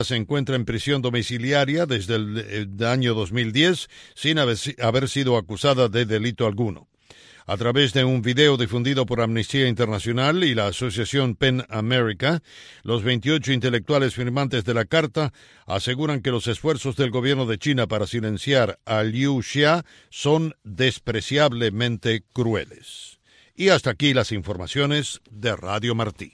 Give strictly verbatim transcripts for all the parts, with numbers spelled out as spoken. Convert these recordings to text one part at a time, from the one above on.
se encuentra en prisión domiciliaria desde el, el año dos mil diez sin haber, haber sido acusada de delito alguno. A través de un video difundido por Amnistía Internacional y la Asociación PEN America, los veintiocho intelectuales firmantes de la carta aseguran que los esfuerzos del gobierno de China para silenciar a Liu Xia son despreciablemente crueles. Y hasta aquí las informaciones de Radio Martí.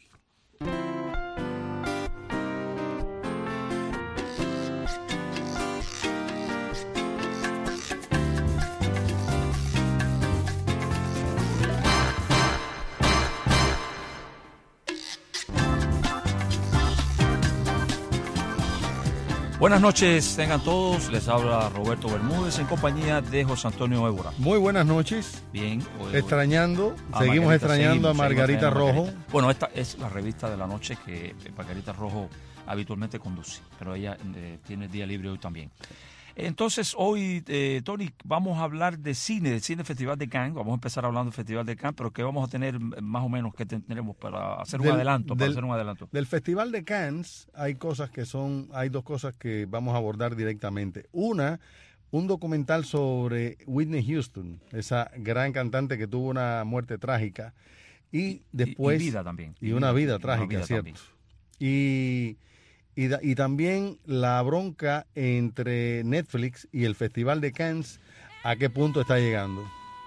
Buenas noches, tengan todos. Les habla Roberto Bermúdez en compañía de José Antonio Évora. Muy buenas noches. Bien. Hoy, extrañando, a seguimos Margarita, extrañando seguimos, a Margarita seguimos Rojo. Margarita. Bueno, esta es la revista de la noche que Margarita Rojo habitualmente conduce, pero ella eh, tiene día libre hoy también. Entonces, hoy, eh, Tony, vamos a hablar de cine, del Cine Festival de Cannes. Vamos a empezar hablando del Festival de Cannes, pero ¿qué vamos a tener más o menos? ¿Qué tendremos para hacer un del, adelanto? Para del, hacer un adelanto. Del Festival de Cannes hay cosas que son, hay dos cosas que vamos a abordar directamente. Una, un documental sobre Whitney Houston, esa gran cantante que tuvo una muerte trágica. Y después... Y, y vida también. Y una vida y trágica, una vida ¿cierto? También. Y... Y, y también la bronca entre Netflix y el Festival de Cannes, ¿a qué punto está llegando?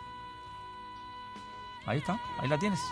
Ahí está, ahí la tienes.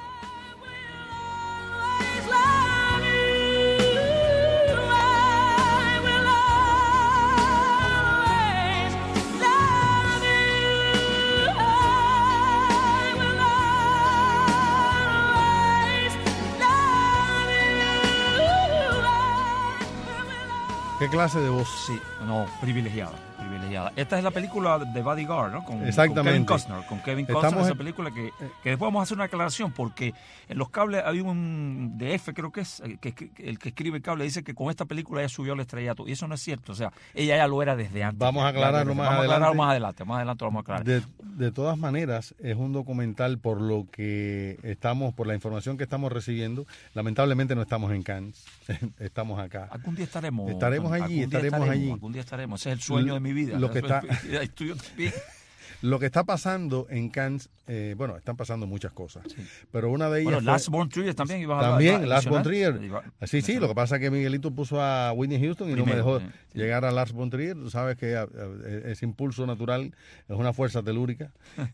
¿Qué clase de voz? Sí, no, privilegiada, privilegiada. Esta es la película de Bodyguard, ¿no? Con, Exactamente. Con Kevin Costner, con Kevin Costner, Estamos esa en... película que, que después vamos a hacer una aclaración porque en los cables hay un D F, creo que es, que, que el que escribe el cable dice que con esta película ella subió al estrellato y eso no es cierto, o sea, ella ya lo era desde antes. Vamos a aclararlo más vamos adelante. Vamos a aclararlo más adelante, más adelante lo vamos a aclarar. De, de todas maneras, es un documental por lo que estamos, por la información que estamos recibiendo, lamentablemente no estamos en Cannes, estamos acá. Algún día estaremos. Estaremos allí, estaremos, estaremos allí. Algún día estaremos, ese es el sueño de mi vida. Lo que está, también. Lo que está pasando en Cannes, eh, bueno, están pasando muchas cosas, sí. Pero una de ellas Bueno, fue, Lars von Trier también iba a También, Lars von Trier. Sí, sí, lo que pasa es que Miguelito puso a Whitney Houston y Primero, no me dejó eh, sí. llegar a Lars von Trier. Tú sabes que eh, ese impulso natural es una fuerza telúrica.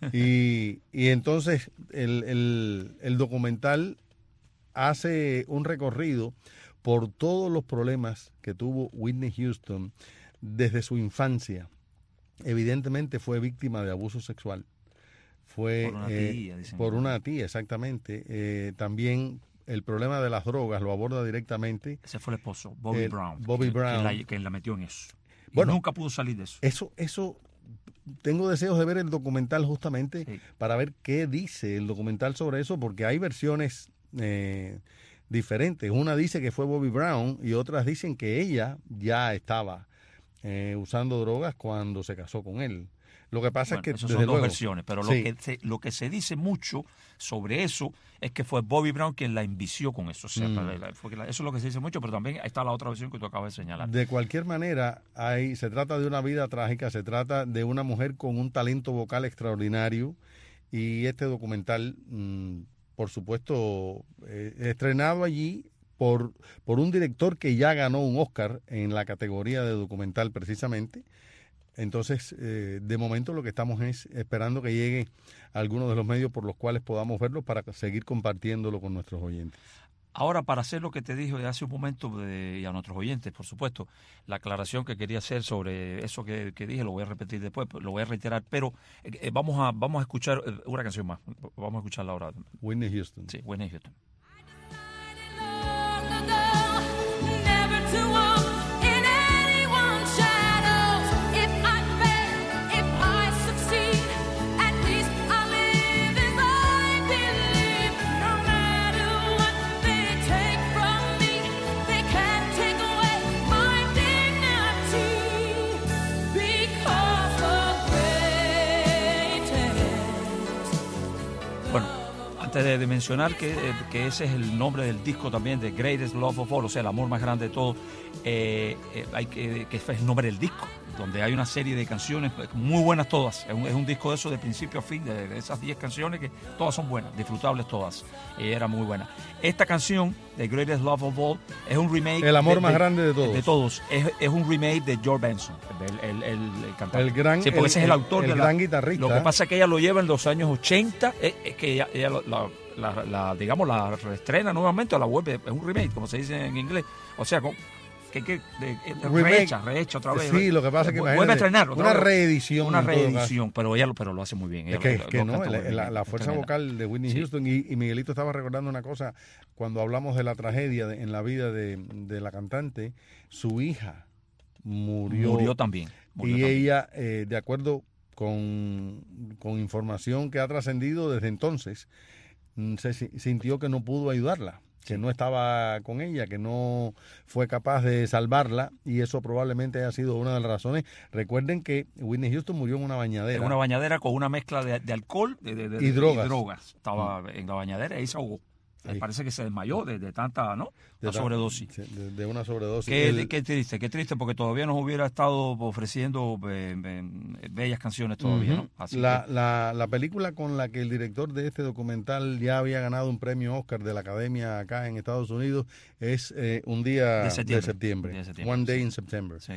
y, y entonces el, el, el documental hace un recorrido por todos los problemas que tuvo Whitney Houston desde su infancia. Evidentemente fue víctima de abuso sexual. Fue por una eh, tía, dicen. Por una tía, exactamente. Eh, también el problema de las drogas lo aborda directamente. Ese fue el esposo, Bobby el, Brown. Bobby que, Brown. Que la, que la metió en eso. Y bueno, nunca pudo salir de eso. Eso, eso, tengo deseos de ver el documental justamente sí. para ver qué dice el documental sobre eso, porque hay versiones eh, diferentes. Una dice que fue Bobby Brown y otras dicen que ella ya estaba Eh, usando drogas cuando se casó con él. Lo que pasa bueno, es que esas desde son dos luego, versiones, pero lo, sí. que se, lo que se dice mucho sobre eso es que fue Bobby Brown quien la envició con eso. O sea, mm. la, fue que la, eso es lo que se dice mucho, pero también está la otra versión que tú acabas de señalar. De cualquier manera, hay, se trata de una vida trágica, se trata de una mujer con un talento vocal extraordinario y este documental, mmm, por supuesto, eh, estrenado allí Por, por un director que ya ganó un Oscar en la categoría de documental precisamente. Entonces, eh, de momento lo que estamos es esperando que llegue a alguno de los medios por los cuales podamos verlo para seguir compartiéndolo con nuestros oyentes. Ahora, para hacer lo que te dije hace un momento de, y a nuestros oyentes, por supuesto, la aclaración que quería hacer sobre eso que, que dije, lo voy a repetir después, lo voy a reiterar, pero eh, vamos a vamos a escuchar una canción más. Vamos a escucharla ahora. Whitney Houston. Sí, Whitney Houston. antes de, de mencionar que, eh, que ese es el nombre del disco también, The Greatest Love of All, o sea, el amor más grande de todo, eh, eh, hay que, que es el nombre del disco, donde hay una serie de canciones muy buenas todas. Es un, es un disco de eso de principio a fin, de, de esas diez canciones que todas son buenas, disfrutables todas. Eh, era muy buena. Esta canción, The Greatest Love of All, es un remake. El amor de, más de, grande de todos. De todos. Es, es un remake de George Benson, el, el, el, el cantante. El gran, sí, porque el, ese es el autor el, de el la, gran guitarrista. Lo que pasa es que ella lo lleva en los años ochenta, es, es que ella, ella la, la, la, digamos, la reestrena nuevamente a la web, es un remake, como se dice en inglés. O sea, con, que, que de, de, rehecha, rehecha otra vez. Sí, lo que pasa es que vuelve a estrenar otra una vez. reedición. Una reedición, pero ella lo, pero lo hace muy bien. Es que, lo, que lo no, la, bien, la, la fuerza vocal de Whitney sí. Houston y, y Miguelito estaba recordando una cosa cuando hablamos de la tragedia de, en la vida de, de la cantante, su hija murió. Murió también. Murió y también. ella, eh, de acuerdo con, con información que ha trascendido desde entonces, se sintió que no pudo ayudarla, que no estaba con ella, que no fue capaz de salvarla, y eso probablemente haya sido una de las razones. Recuerden que Whitney Houston murió en una bañadera. En una bañadera con una mezcla de, de alcohol de, de, de, y, drogas. y drogas. Estaba mm. en la bañadera y ahí se ahogó. Sí. Parece que se desmayó de, de tanta, ¿no? De ta sobredosis. De, de una sobredosis. Qué, El... qué triste, qué triste, porque todavía nos hubiera estado ofreciendo eh, eh, bellas canciones todavía, uh-huh. ¿no? Así la, que... la, la película con la que el director de este documental ya había ganado un premio Oscar de la Academia acá en Estados Unidos es eh, Un día de septiembre. De septiembre. De septiembre One Day sí. in September. Sí.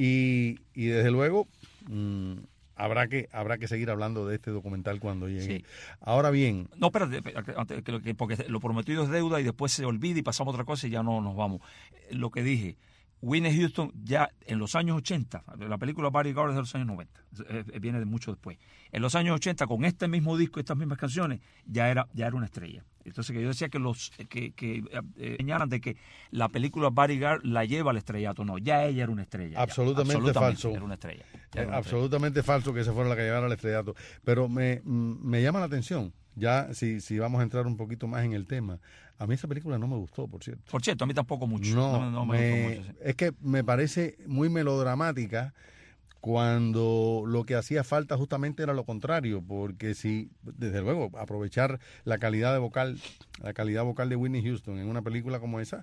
Y, y desde luego... Mmm, Habrá que habrá que seguir hablando de este documental cuando llegue. Sí. Ahora bien... No, espérate, porque lo prometido es deuda y después se olvida y pasamos a otra cosa y ya no nos vamos. Lo que dije, Whitney Houston ya en los años ochenta, la película Bodyguard es de los años noventa, viene de mucho después. En los años ochenta, con este mismo disco, estas mismas canciones, ya era, ya era una estrella. Entonces que yo decía que los que, que eh, señalan de que la película Bodyguard la lleva al estrellato. No, ya ella era una estrella. Absolutamente, absolutamente falso. Era una estrella. Era una absolutamente estrella. falso que esa fuera la que llevara al estrellato. Pero me, me llama la atención, ya si, si vamos a entrar un poquito más en el tema, a mí esa película no me gustó, por cierto. Por cierto, a mí tampoco mucho. No, no, no me me, gustó mucho, sí. Es que me parece muy melodramática, cuando lo que hacía falta justamente era lo contrario, porque si, desde luego, aprovechar la calidad de vocal, la calidad vocal de Whitney Houston en una película como esa,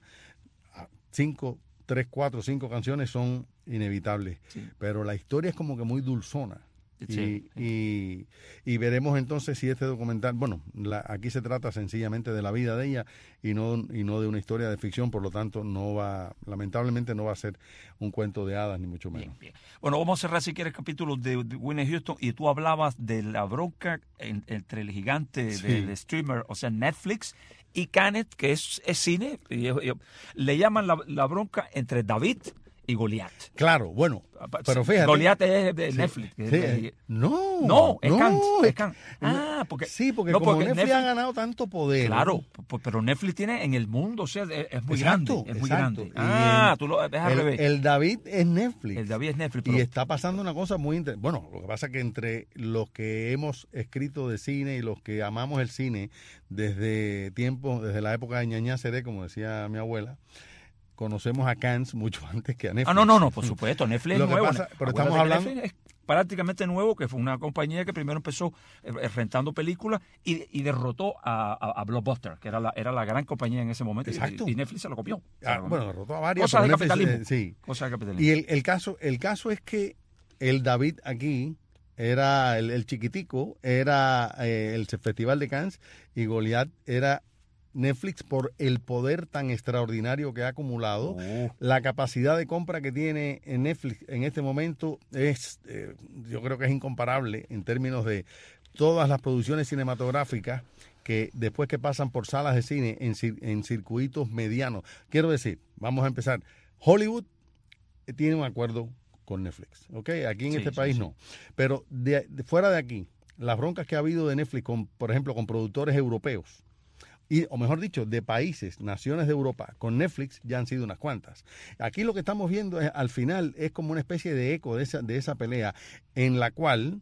cinco, tres, cuatro, cinco canciones son inevitables, sí. Pero la historia es como que muy dulzona. Sí, y, y, y veremos entonces si este documental, bueno, la, aquí se trata sencillamente de la vida de ella y no, y no de una historia de ficción, por lo tanto no va, lamentablemente no va a ser un cuento de hadas ni mucho menos. Bien, bien. Bueno, vamos a cerrar si quieres capítulo de, de Whitney Houston, y tú hablabas de la bronca en, entre el gigante sí. de, de streamer, o sea Netflix, y Canet, que es, es cine, y, y, le llaman la, la bronca entre David y Goliat. Claro, bueno, pero fíjate. Goliat es de Netflix. Sí, sí. Es, no, no, es no, Kant. Es, es Kant. Ah, porque, sí, porque no, como porque Netflix, Netflix ha ganado tanto poder. Claro, pero Netflix tiene en el mundo, o sea, es, es muy exacto, grande. Es muy exacto. grande. Ah, el, tú lo ves al el, revés. El David es Netflix. El David es Netflix. Pero... Y está pasando una cosa muy interesante. Bueno, lo que pasa es que entre los que hemos escrito de cine y los que amamos el cine desde tiempo, desde la época de Ñañá Seré, como decía mi abuela, conocemos a Cannes mucho antes que a Netflix. Ah, no, no, no, por supuesto, Netflix es Lo que nuevo. Pasa, pero estamos hablando... Netflix es prácticamente nuevo, que fue una compañía que primero empezó eh, rentando películas y, y derrotó a, a, a Blockbuster, que era la, era la gran compañía en ese momento. Exacto. Y, y Netflix se lo copió. Ah, bueno, derrotó a varias. Cosas de Netflix, capitalismo. Eh, sí. Cosas de capitalismo. Y el, el, caso, el caso es que el David aquí era el, el chiquitico, era eh, el Festival de Cannes, y Goliat era Netflix, por el poder tan extraordinario que ha acumulado. Oh. La capacidad de compra que tiene en Netflix en este momento es, eh, yo creo que es incomparable en términos de todas las producciones cinematográficas que después que pasan por salas de cine en, en circuitos medianos. Quiero decir, vamos a empezar. Hollywood tiene un acuerdo con Netflix, ¿ok? Aquí en sí, este sí, país sí. no. Pero de, de, fuera de aquí, las broncas que ha habido de Netflix, con, por ejemplo, con productores europeos, y, o mejor dicho, de países, naciones de Europa, con Netflix ya han sido unas cuantas. Aquí lo que estamos viendo es, al final, es como una especie de eco de esa, de esa pelea, en la cual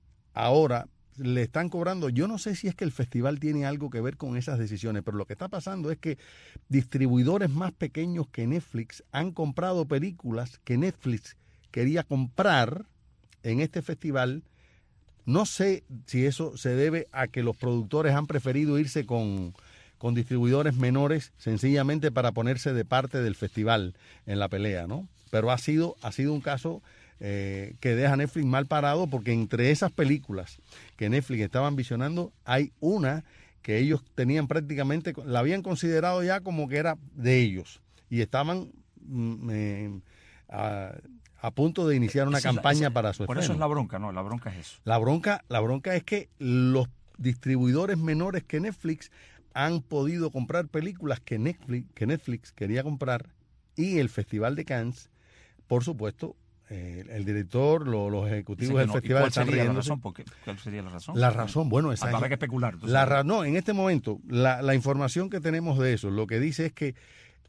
ahora le están cobrando. Yo no sé si es que el festival tiene algo que ver con esas decisiones, pero lo que está pasando es que distribuidores más pequeños que Netflix han comprado películas que Netflix quería comprar en este festival No sé si eso se debe a que los productores han preferido irse con, con distribuidores menores sencillamente para ponerse de parte del festival en la pelea, ¿no? Pero ha sido, ha sido un caso eh, que deja a Netflix mal parado, porque entre esas películas que Netflix estaba ambicionando hay una que ellos tenían prácticamente, la habían considerado ya como que era de ellos y estaban mm, eh, a, a punto de iniciar una esa campaña la, esa, para su estreno. Por eso es la bronca, ¿no? La bronca es eso. La bronca, la bronca es que los distribuidores menores que Netflix han podido comprar películas que Netflix, que Netflix quería comprar, y el Festival de Cannes, por supuesto, eh, el director, lo, los ejecutivos del no, festival ¿cuál están sería riendo. La razón? ¿Por qué? ¿Cuál sería la razón? La razón, bueno, esa habrá que especular. La, no, en este momento, la, la información que tenemos de eso, lo que dice es que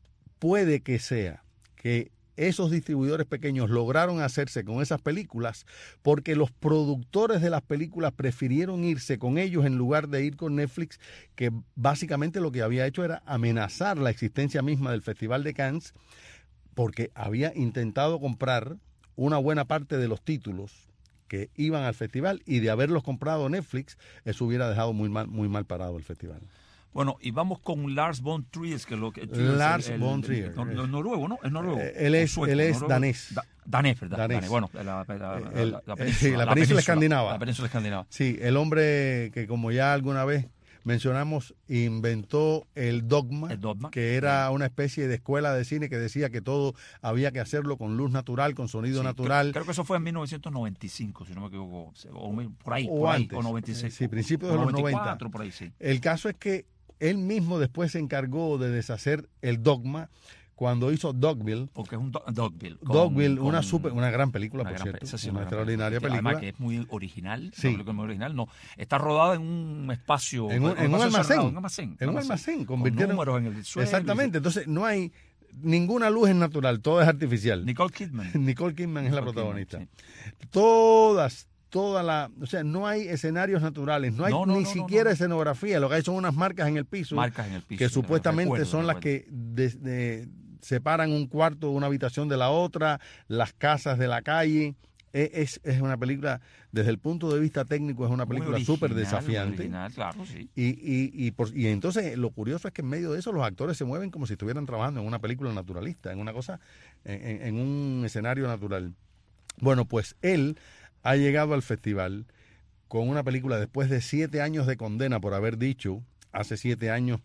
puede que sea que esos distribuidores pequeños lograron hacerse con esas películas porque los productores de las películas prefirieron irse con ellos en lugar de ir con Netflix, que básicamente lo que había hecho era amenazar la existencia misma del Festival de Cannes, porque había intentado comprar una buena parte de los títulos que iban al festival, y de haberlos comprado Netflix, eso hubiera dejado muy mal, muy mal parado el festival. Bueno, y vamos con Lars von Trier, que lo que Lars el, von Trier, el, el, el noruego, ¿no? Es noruego. Eh, él es, sueco, él es noruego, danés. Da, danés, ¿verdad? Danés. Danés. Bueno, la, la, la, el, la, la, península, península, la, península, la península escandinava. La península escandinava. Sí, el hombre que, como ya alguna vez mencionamos, inventó el dogma, el dogma, que era una especie de escuela de cine que decía que todo había que hacerlo con luz natural, con sonido sí, natural. Creo, creo que eso fue en mil novecientos noventa y cinco, si no me equivoco, o por ahí, o por antes, ahí, o noventa y seis. Sí, principios de los noventa y cuatro, noventa. Por ahí, sí. El caso es que él mismo después se encargó de deshacer el dogma cuando hizo Dogville. Porque es un do Dogville. Con, Dogville, con, una super, una gran película, una por gran, cierto. Esa sí, una, una extraordinaria película. película. Además que es muy original. Sí. Una película muy original. No, está rodada en un espacio. En un, en un almacén. Cerrado, en un almacén. En un almacén. Convirtieron, con números en el suelo. Exactamente. Entonces no hay ninguna luz es natural, todo es artificial. Nicole Kidman. Nicole Kidman es Nicole la protagonista. Kidman, sí. Todas, toda la, o sea, no hay escenarios naturales, no hay no, no, ni no, siquiera no, no. escenografía, lo que hay son unas marcas en el piso, marcas en el piso que supuestamente recuerdo, son recuerdo. las que de, de, separan un cuarto de una habitación de la otra, las casas de la calle. Es, es una película, desde el punto de vista técnico, es una película súper desafiante. Original, claro, sí. Y, y, y, por, y entonces lo curioso es que en medio de eso los actores se mueven como si estuvieran trabajando en una película naturalista, en una cosa, en, en un escenario natural. Bueno, pues él ha llegado al festival con una película después de siete años de condena por haber dicho hace siete años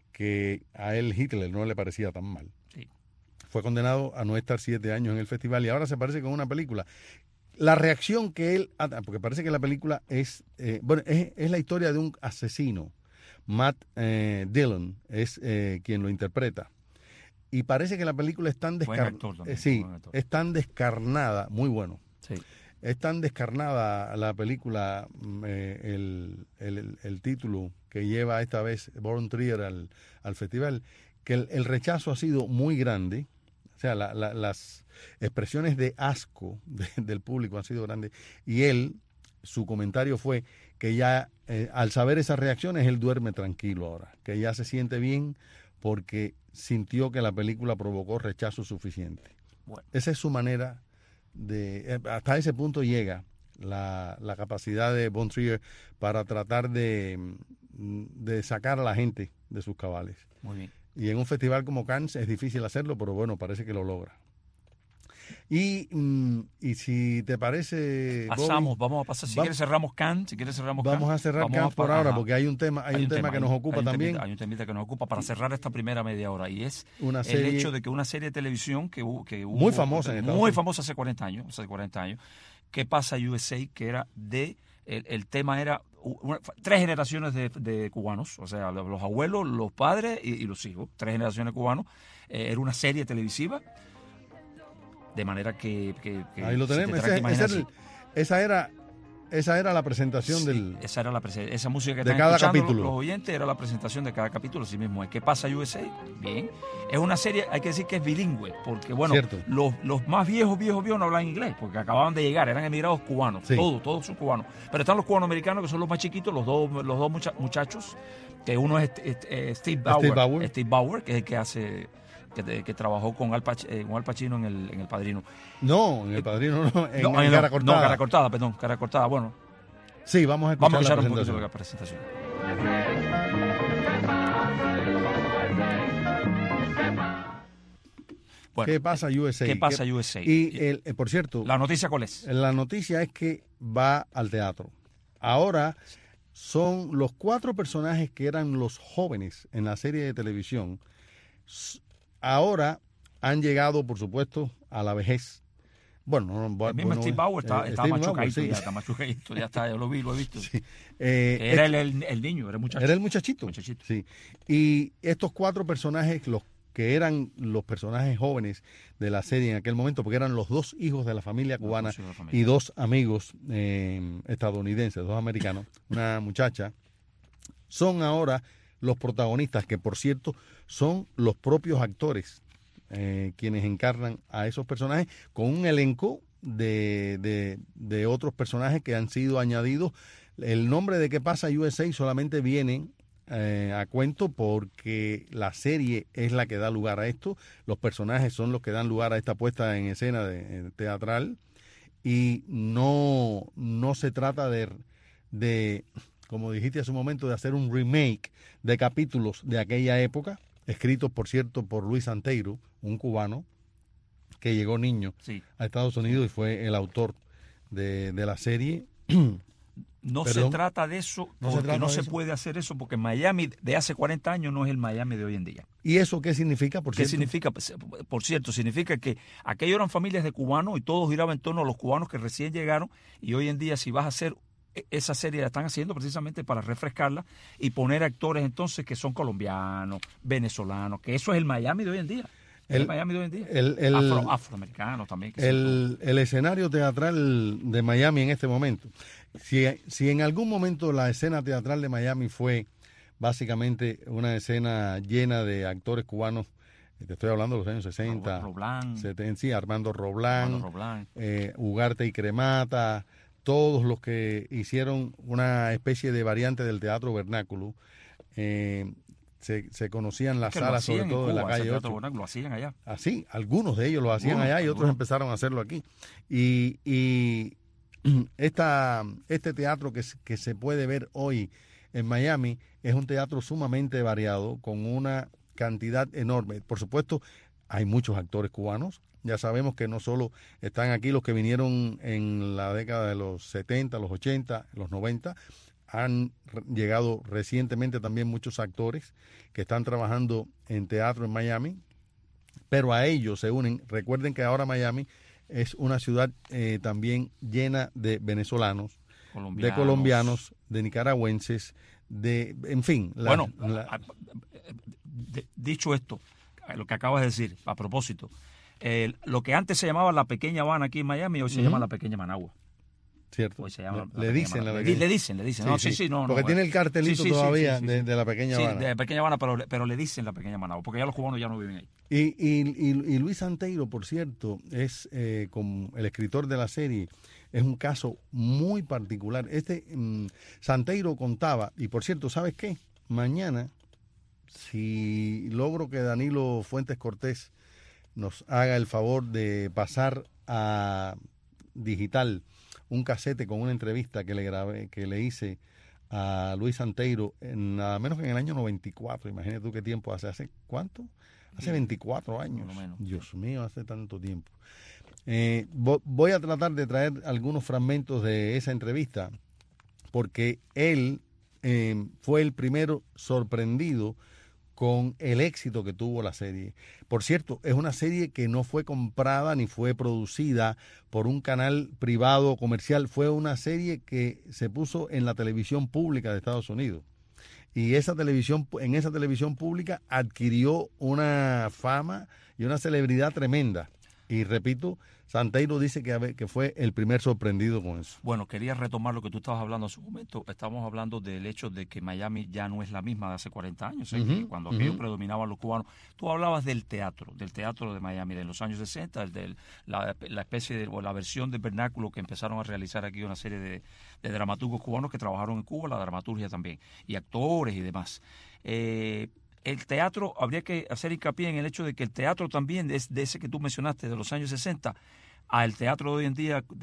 que a él Hitler no le parecía tan mal. Sí. Fue condenado a no estar siete años en el festival y ahora se parece con una película. La reacción que él, porque parece que la película es, eh, bueno, es, es la historia de un asesino. Matt eh, Dillon es eh, quien lo interpreta. Y parece que la película es tan, descar eh, sí, es tan descarnada, muy bueno. Sí. Es tan descarnada la película, eh, el, el, el título que lleva esta vez Von Trier al, al festival, que el, el rechazo ha sido muy grande. O sea, la, la, las expresiones de asco de, del público han sido grandes. Y él, su comentario fue que ya, eh, al saber esas reacciones, él duerme tranquilo ahora. Que ya se siente bien porque sintió que la película provocó rechazo suficiente. Bueno. Esa es su manera de... Hasta ese punto llega la, la capacidad de Von Trier para tratar de, de sacar a la gente de sus cabales. Muy bien. Y en un festival como Cannes es difícil hacerlo, pero bueno, parece que lo logra. Y, y si te parece... Pasamos, Bobby, vamos a pasar. Si va, quieres cerramos Cannes, si quieres cerramos Vamos Cannes, a cerrar vamos Cannes a, por ahora, ajá. porque hay un tema, hay, hay un tema, tema que nos ocupa hay también. Temita, hay un temita que nos ocupa para cerrar esta primera media hora, y es una serie, el hecho de que una serie de televisión que, que hubo... Muy famosa. En muy famosa hace cuarenta años, hace cuarenta años, ¿Qué pasa U S A? Que era de... El, el tema era una, tres generaciones de, de cubanos, o sea, los abuelos, los padres y, y los hijos, tres generaciones de cubanos. Eh, era una serie televisiva, de manera que... que, que ahí lo tenemos, si ese, ese el, esa era... Esa era la presentación sí, del... Esa era la esa música que de están cada escuchando capítulo. Los, los oyentes, era la presentación de cada capítulo, así mismo. ¿Qué pasa U S A? Bien. Es una serie, hay que decir que es bilingüe, porque bueno, los, los más viejos, viejos, viejos no hablan inglés, porque acababan de llegar, eran emigrados cubanos, sí. todos, todos son cubanos. Pero están los cubanos americanos, que son los más chiquitos, los dos, los dos mucha, muchachos, que uno es, es, es Steve, Bauer, Steve Bauer, Steve Bauer, que es el que hace... Que, que trabajó con Al, Pach, eh, con Al Pacino en el, en el Padrino. No, en el Padrino no, en, no, en no, Cara Cortada. No, Cara Cortada, perdón, Cara Cortada, bueno. Sí, vamos a escuchar, vamos a escuchar la un poquito presentación. de la presentación. Bueno, ¿Qué pasa U S A? ¿Qué pasa U S A? Y, el, eh, por cierto... ¿La noticia cuál es? La noticia es que va al teatro. Ahora son los cuatro personajes que eran los jóvenes en la serie de televisión. Ahora han llegado, por supuesto, a la vejez. Bueno, no, el mismo bueno, Steve Bauer está, eh, está Steve machucadito, Bauer, sí. ya está machucadito, ya está, yo lo vi, lo he visto. Sí. Eh, que era el, el, el niño, era el muchacho. Era el muchachito. muchachito. Sí. Y estos cuatro personajes, los que eran los personajes jóvenes de la serie en aquel momento, porque eran los dos hijos de la familia cubana Dos la familia. y dos amigos eh, estadounidenses, dos americanos, una muchacha, son ahora los protagonistas, que por cierto son los propios actores eh, quienes encarnan a esos personajes, con un elenco de, de, de otros personajes que han sido añadidos. El nombre de ¿Qué pasa U S A? Solamente viene eh, a cuento porque la serie es la que da lugar a esto, los personajes son los que dan lugar a esta puesta en escena de, de teatral, y no, no se trata de, de, como dijiste hace un momento, de hacer un remake de capítulos de aquella época, escritos, por cierto, por Luis Santeiro, un cubano que llegó niño sí. a Estados Unidos y fue el autor de, de la serie. No Perdón. se trata de eso, no porque se no de se eso. puede hacer eso, porque Miami de hace cuarenta años no es el Miami de hoy en día. ¿Y eso qué significa, por ¿Qué cierto? significa? Por cierto, significa que aquellos eran familias de cubanos y todo giraba en torno a los cubanos que recién llegaron, y hoy en día si vas a hacer esa serie la están haciendo precisamente para refrescarla y poner actores entonces que son colombianos, venezolanos, que eso es el Miami de hoy en día. El, el Miami de hoy en día. El, el, Afro, afroamericanos también. Que el, el escenario teatral de Miami en este momento. Si, si en algún momento la escena teatral de Miami fue básicamente una escena llena de actores cubanos, te estoy hablando de los años sesenta, Roblán, setenta, sí, Armando Roblán, Armando Roblán. Eh, Ugarte y Cremata, todos los que hicieron una especie de variante del teatro vernáculo. Eh, Se, se conocían las salas, sobre todo en la calle ocho. Lo hacían allá. Así, algunos de ellos lo hacían algunos, allá y otros algunos. empezaron a hacerlo aquí. Y, y esta, este teatro que, que se puede ver hoy en Miami es un teatro sumamente variado, con una cantidad enorme. Por supuesto, hay muchos actores cubanos. Ya sabemos que no solo están aquí los que vinieron en la década de los setenta, los ochenta, los noventa, han llegado recientemente también muchos actores que están trabajando en teatro en Miami, pero a ellos se unen. Recuerden que ahora Miami es una ciudad eh, también llena de venezolanos, colombianos. de colombianos, de nicaragüenses, de, en fin. La, bueno, la... dicho esto, lo que acabas de decir, a propósito, eh, lo que antes se llamaba la Pequeña Habana aquí en Miami, hoy se uh-huh. llama la Pequeña Managua. Cierto. Se llama le, le dicen la le, le dicen, le dicen. Sí, no, sí, sí, sí, no, porque no, tiene el cartelito sí, sí, todavía sí, sí, de, sí. de la Pequeña Habana. Sí, de la Pequeña Habana, pero, pero le dicen la Pequeña Managua, porque ya los cubanos ya no viven ahí. Y, y, y, y Luis Santeiro, por cierto, es eh, como el escritor de la serie, es un caso muy particular. Este um, Santeiro contaba, y por cierto, ¿sabes qué? Mañana, si logro que Danilo Fuentes Cortés nos haga el favor de pasar a digital un casete con una entrevista que le grabé, que le hice a Luis Santeiro, en nada menos que en el año noventa y cuatro. Imagínate tú qué tiempo hace. ¿Hace cuánto? Hace veinticuatro años. Dios mío, hace tanto tiempo. Eh, voy a tratar de traer algunos fragmentos de esa entrevista, porque él eh, fue el primero sorprendido con el éxito que tuvo la serie. Por cierto, es una serie que no fue comprada ni fue producida por un canal privado o comercial. Fue una serie que se puso en la televisión pública de Estados Unidos. Y esa televisión, en esa televisión pública adquirió una fama y una celebridad tremenda. Y repito, Santeiro dice que, que fue el primer sorprendido con eso. Bueno, quería retomar lo que tú estabas hablando hace un momento. Estamos hablando del hecho de que Miami ya no es la misma de hace cuarenta años, ¿eh? Uh-huh, que cuando uh-huh. aquello predominaban los cubanos. Tú hablabas del teatro, del teatro de Miami de los años sesenta, el de la, la especie de, o la versión del vernáculo que empezaron a realizar aquí una serie de, de dramaturgos cubanos que trabajaron en Cuba, la dramaturgia también, y actores y demás. Eh, El teatro, habría que hacer hincapié en el hecho de que el teatro también es de ese que tú mencionaste, de los años sesenta, al teatro de hoy en día, de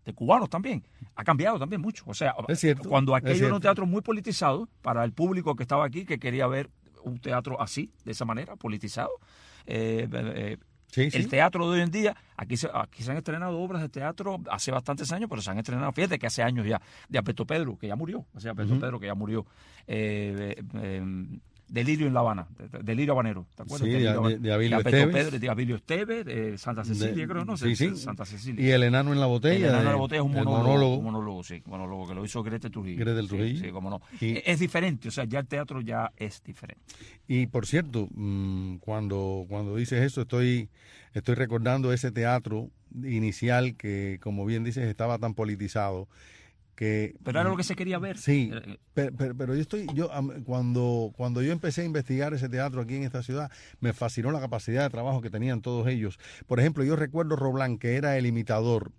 de cubanos también, ha cambiado también mucho. O sea, es cierto, cuando aquello es era un teatro muy politizado, para el público que estaba aquí, que quería ver un teatro así, de esa manera, politizado, eh, eh, Sí, sí. el teatro de hoy en día, aquí se, aquí se han estrenado obras de teatro hace bastantes años, pero se han estrenado, fíjate que hace años ya, de Alberto Pedro, que ya murió, o sea, Alberto uh-huh. Pedro, que ya murió, eh, eh, eh, Delirio en La Habana, Delirio Habanero, ¿te acuerdas? Sí, Delirio de, de Abilio de Alberto Esteves. Pedro, de Abilio Esteves, de Santa Cecilia, de, creo, ¿no? Sí, sí. Santa Cecilia. Y El enano en la botella. El enano de, en la botella es un monólogo, monólogo. Un monólogo, sí, un monólogo que lo hizo Grete Trujillo. Grete Trujillo. Sí, sí, cómo no. Y, es diferente, o sea, ya el teatro ya es diferente. Y, por cierto, cuando, cuando dices eso, estoy... Estoy recordando ese teatro inicial que, como bien dices, estaba tan politizado que... Pero era lo que se quería ver. Sí, pero, pero, pero yo estoy... yo cuando, cuando yo empecé a investigar ese teatro aquí en esta ciudad, me fascinó la capacidad de trabajo que tenían todos ellos. Por ejemplo, yo recuerdo Roblán, que era el imitador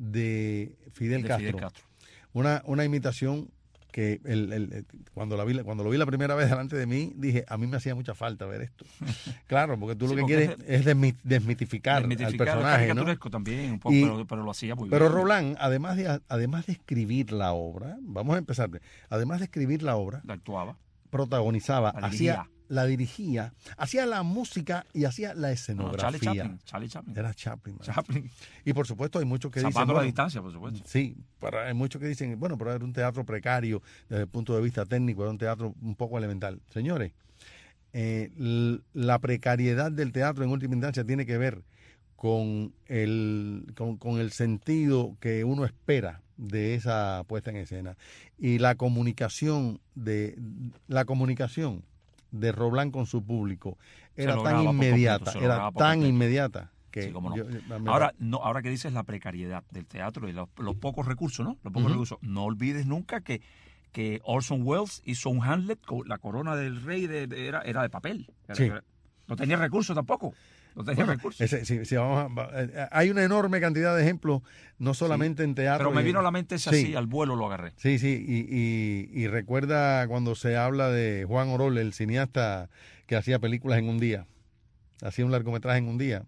de Fidel de Castro. Fidel Castro. Una, una imitación... que el, el, cuando, la vi, cuando lo vi la primera vez delante de mí, dije, a mí me hacía mucha falta ver esto. Claro, porque tú sí, lo que quieres es, es desmitificar, desmitificar al personaje, ¿no? También, un poco, y, pero, pero lo hacía muy pero bien. Pero Roblán, además de, además de escribir la obra, vamos a empezar, además de escribir la obra, la actuaba, protagonizaba, la hacía... la dirigía, hacía la música y hacía la escenografía. No, Charlie Chaplin, Charlie Chaplin. Era Chaplin. Chaplin. Y por supuesto hay muchos que Zapando dicen... la bueno, distancia, por supuesto. Sí, pero hay muchos que dicen, bueno, pero era un teatro precario desde el punto de vista técnico, era un teatro un poco elemental. Señores, eh, la precariedad del teatro en última instancia tiene que ver con el, con, con el sentido que uno espera de esa puesta en escena. Y la comunicación de la comunicación de Roblán con su público era tan inmediata, era tan inmediata que sí, cómo no. yo, ahora no, ahora que dices la precariedad del teatro y los, los pocos recursos, ¿no? Los pocos uh-huh. recursos. No olvides nunca que que Orson Welles hizo un Hamlet con la corona del rey de, de, era era de papel. Era, sí. era, no tenía recursos tampoco. No tenía bueno, recursos. Ese, sí, sí, vamos a, hay una enorme cantidad de ejemplos, no solamente sí, en teatro. Pero me y, vino a la mente ese sí, así, al vuelo lo agarré. Sí, sí, y, y, y recuerda cuando se habla de Juan Orol, el cineasta que hacía películas en un día, hacía un largometraje en un día,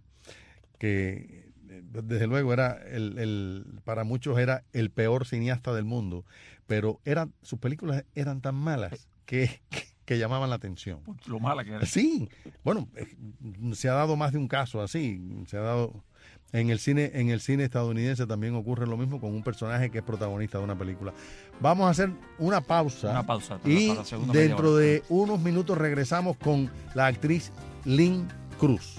que desde luego era el, el para muchos era el peor cineasta del mundo, pero eran, sus películas eran tan malas que... que que llamaban la atención. Lo mala que era. Sí, bueno, se ha dado más de un caso así, se ha dado en el cine, en el cine estadounidense también ocurre lo mismo con un personaje que es protagonista de una película. Vamos a hacer una pausa, una pausa para, y para la dentro de unos minutos regresamos con la actriz Lynn Cruz.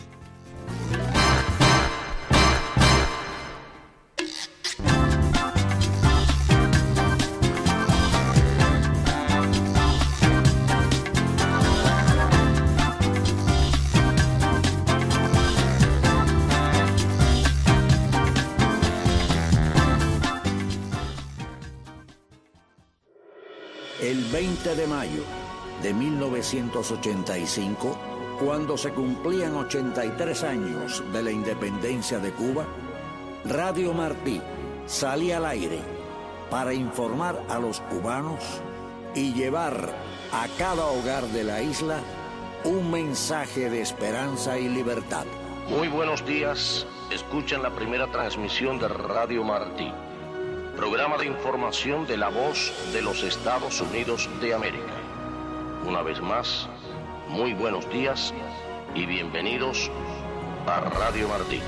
El veinte de mayo de mil novecientos ochenta y cinco, cuando se cumplían ochenta y tres años de la independencia de Cuba, Radio Martí salía al aire para informar a los cubanos y llevar a cada hogar de la isla un mensaje de esperanza y libertad. Muy buenos días, escuchen la primera transmisión de Radio Martí, programa de información de la voz de los Estados Unidos de América. Una vez más, muy buenos días y bienvenidos a Radio Martí.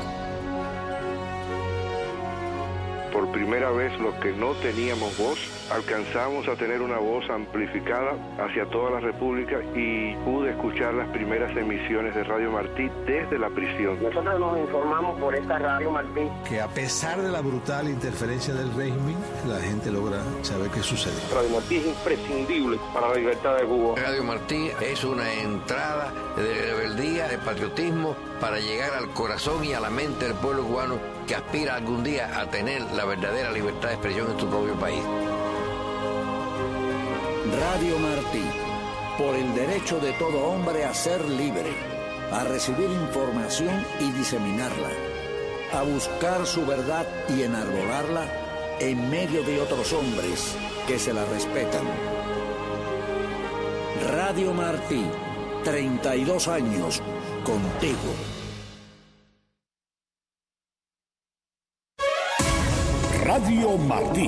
Por primera vez, los que no teníamos voz, alcanzamos a tener una voz amplificada hacia toda la República y pude escuchar las primeras emisiones de Radio Martí desde la prisión. Nosotros nos informamos por esta Radio Martí que a pesar de la brutal interferencia del régimen, la gente logra saber qué sucede. Radio Martí es imprescindible para la libertad de Cuba. Radio Martí es una entrada de rebeldía, de patriotismo, para llegar al corazón y a la mente del pueblo cubano que aspira algún día a tener la verdadera libertad de expresión en su propio país. Radio Martí, por el derecho de todo hombre a ser libre, a recibir información y diseminarla, a buscar su verdad y enarbolarla en medio de otros hombres que se la respetan. Radio Martí, treinta y dos años contigo. Radio Martí.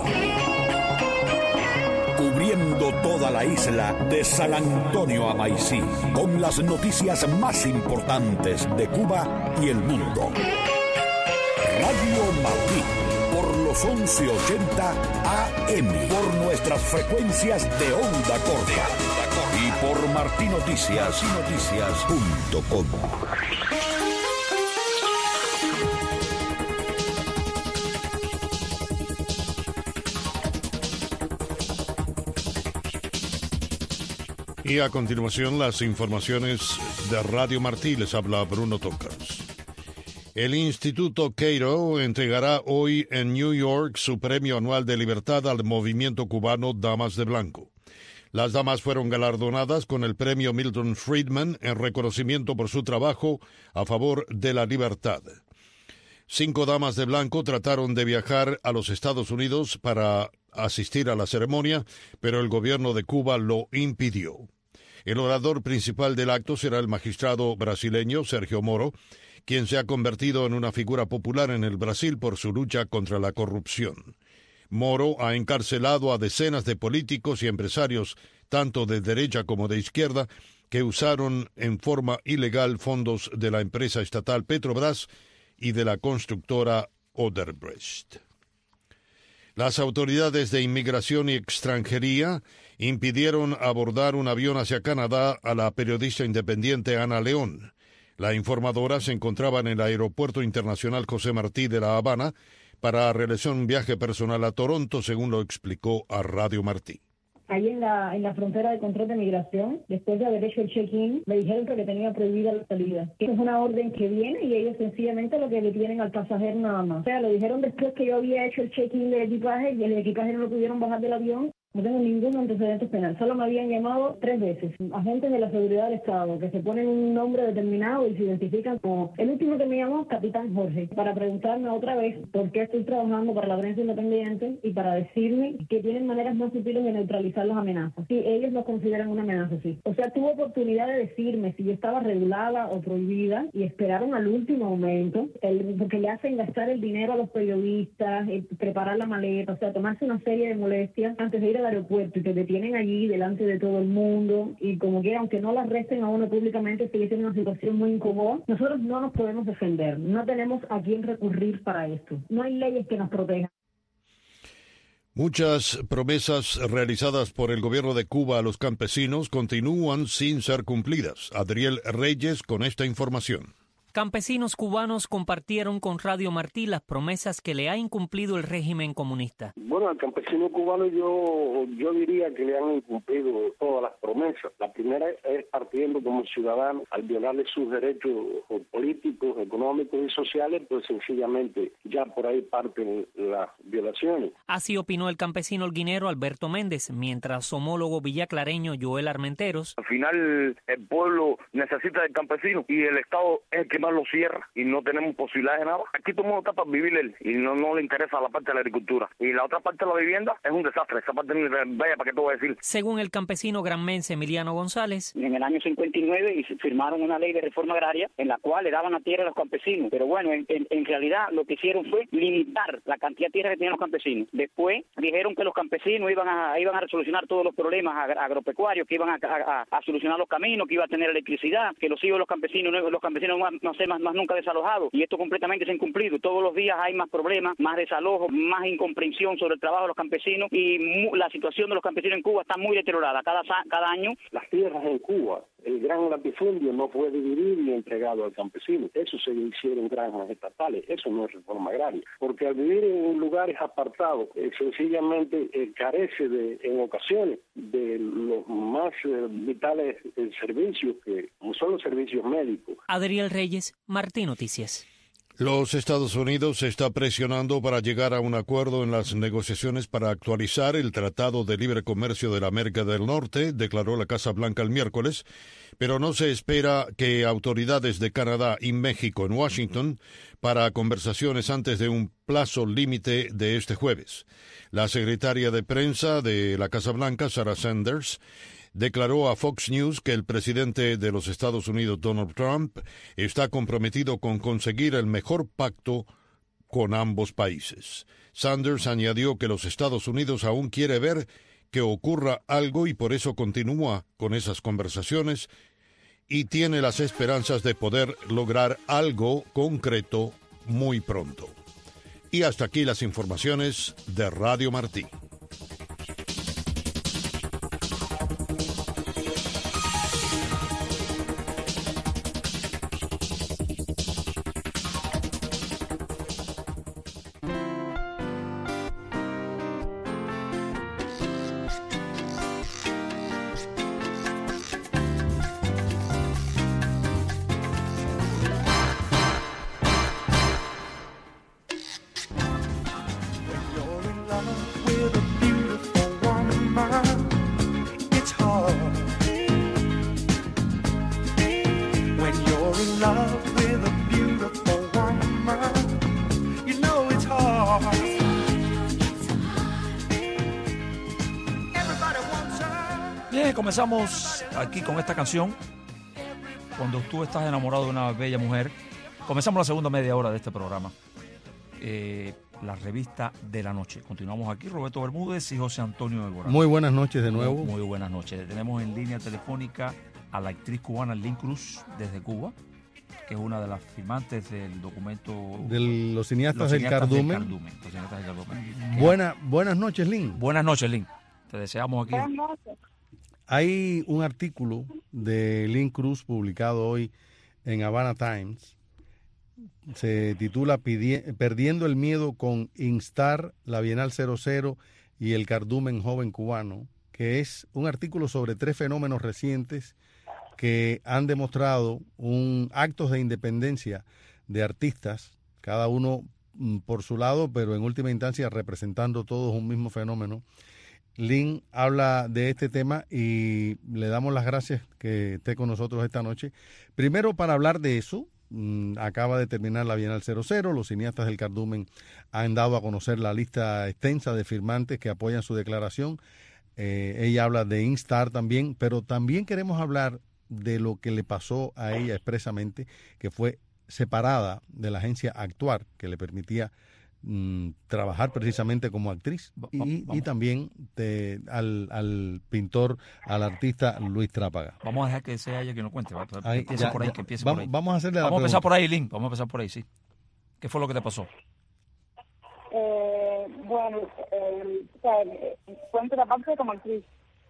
Cubriendo toda la isla de San Antonio a Maicí, con las noticias más importantes de Cuba y el mundo. Radio Martí, por los once ochenta A M, por nuestras frecuencias de onda corta y por martinoticias noticias punto com. Y a continuación las informaciones de Radio Martí. Les habla Bruno Tocars. El Instituto Cato entregará hoy en New York su premio anual de libertad al movimiento cubano Damas de Blanco. Las damas fueron galardonadas con el premio Milton Friedman en reconocimiento por su trabajo a favor de la libertad. Cinco damas de blanco trataron de viajar a los Estados Unidos para asistir a la ceremonia, pero el gobierno de Cuba lo impidió. El orador principal del acto será el magistrado brasileño Sergio Moro, quien se ha convertido en una figura popular en el Brasil por su lucha contra la corrupción. Moro ha encarcelado a decenas de políticos y empresarios, tanto de derecha como de izquierda, que usaron en forma ilegal fondos de la empresa estatal Petrobras y de la constructora Odebrecht. Las autoridades de inmigración y extranjería impidieron abordar un avión hacia Canadá a la periodista independiente Ana León. La informadora se encontraba en el Aeropuerto Internacional José Martí de La Habana para realizar un viaje personal a Toronto, según lo explicó a Radio Martí. Ahí en la, en la frontera de control de migración, después de haber hecho el check-in, me dijeron que le tenía prohibida la salida. Esa es una orden que viene y ellos sencillamente lo que le tienen al pasajero nada más. O sea, lo dijeron después que yo había hecho el check-in del equipaje y el equipaje no lo pudieron bajar del avión. No tengo ningún antecedente penal. Solo me habían llamado tres veces. Agentes de la seguridad del Estado que se ponen un nombre determinado y se identifican como... El último que me llamó, Capitán Jorge, para preguntarme otra vez por qué estoy trabajando para la prensa independiente y para decirme que tienen maneras más sutiles de neutralizar las amenazas. Sí, ellos lo consideran una amenaza, sí. O sea, tuvo oportunidad de decirme si yo estaba regulada o prohibida y esperaron al último momento, el, porque le hacen gastar el dinero a los periodistas, el, preparar la maleta, o sea, tomarse una serie de molestias antes de ir a aeropuerto y te detienen allí delante de todo el mundo y como quiera, aunque no la arresten a uno públicamente, sigue siendo una situación muy incómoda. Nosotros no nos podemos defender, no tenemos a quién recurrir para esto, no hay leyes que nos protejan. Muchas promesas realizadas por el gobierno de Cuba a los campesinos continúan sin ser cumplidas. Adriel Reyes con esta información. Campesinos cubanos compartieron con Radio Martí las promesas que le ha incumplido el régimen comunista. Bueno, al campesino cubano yo yo diría que le han incumplido todas las promesas. La primera es partiendo como ciudadano, al violarle sus derechos políticos, económicos y sociales, pues sencillamente ya por ahí parten las violaciones. Así opinó el campesino holguinero Alberto Méndez, mientras su homólogo villaclareño Joel Armenteros. Al final el pueblo necesita del campesino y el Estado es el que más lo cierra y no tenemos posibilidades de nada. Aquí todo el mundo está para vivir él y no, no le interesa la parte de la agricultura. Y la otra parte de la vivienda es un desastre. Esa parte no vaya para qué te voy a decir. Según el campesino granmense Emiliano González. En el año cincuenta y nueve y firmaron una ley de reforma agraria en la cual le daban la tierra a los campesinos. Pero bueno, en, en, en realidad lo que hicieron fue limitar la cantidad de tierra que tenían los campesinos. Después dijeron que los campesinos iban a, iban a resolucionar todos los problemas agropecuarios, que iban a, a, a solucionar los caminos, que iba a tener electricidad, que los hijos de los campesinos, los campesinos no, no ser más, más nunca desalojados, y esto completamente se ha incumplido. Todos los días hay más problemas, más desalojos, más incomprensión sobre el trabajo de los campesinos, y mu- la situación de los campesinos en Cuba está muy deteriorada cada, cada año. Las tierras en Cuba, el gran latifundio no fue dividido y entregado al campesino. Eso se hicieron granjas estatales, eso no es reforma agraria, porque al vivir en lugares apartados, eh, sencillamente eh, carece de, en ocasiones, de los más eh, vitales eh, servicios, que son los servicios médicos. Adriel Reyes, Martí Noticias. Los Estados Unidos se está presionando para llegar a un acuerdo en las negociaciones para actualizar el Tratado de Libre Comercio de la América del Norte, declaró la Casa Blanca el miércoles, pero no se espera que autoridades de Canadá y México en Washington para conversaciones antes de un plazo límite de este jueves. La secretaria de prensa de la Casa Blanca, Sarah Sanders, declaró a Fox News que el presidente de los Estados Unidos, Donald Trump, está comprometido con conseguir el mejor pacto con ambos países. Sanders añadió que los Estados Unidos aún quiere ver que ocurra algo y por eso continúa con esas conversaciones y tiene las esperanzas de poder lograr algo concreto muy pronto. Y hasta aquí las informaciones de Radio Martí. Bien, comenzamos aquí con esta canción. Cuando tú estás enamorado de una bella mujer. Comenzamos la segunda media hora de este programa. Eh, la revista de la noche. Continuamos aquí, Roberto Bermúdez y José Antonio Alborán. Muy buenas noches de nuevo. Muy, muy buenas noches. Tenemos en línea telefónica a la actriz cubana Lynn Cruz desde Cuba, que es una de las firmantes del documento de los cineastas, los del, cineastas Cardumen. del Cardumen. Los cineastas del Cardumen. Buena, buenas noches, Lynn. Buenas noches, Lynn. Te deseamos aquí. Buenas noches. Hay un artículo de Lynn Cruz publicado hoy en Havana Times. Se titula Perdiendo el miedo con Instar, la Bienal cero cero y el Cardumen joven cubano, que es un artículo sobre tres fenómenos recientes que han demostrado un actos de independencia de artistas, cada uno por su lado, pero en última instancia representando todos un mismo fenómeno. Lynn habla de este tema y le damos las gracias que esté con nosotros esta noche. Primero, para hablar de eso, acaba de terminar la Bienal cero cero, los cineastas del Cardumen han dado a conocer la lista extensa de firmantes que apoyan su declaración. Eh, ella habla de Instar también, pero también queremos hablar de lo que le pasó a ella expresamente, que fue separada de la agencia Actuar, que le permitía mm, trabajar precisamente como actriz, y, y también de, al, al pintor, al artista Luis Trápaga. Vamos a dejar que sea ella quien lo cuente. Ahí, empiece ya, por ahí, ya. que empiece vamos, por ahí. Vamos a hacerle Vamos la a empezar por ahí, Lynn. Vamos a empezar por ahí, sí. ¿Qué fue lo que te pasó? Eh, bueno, eh, o sea, cuento la parte como actriz.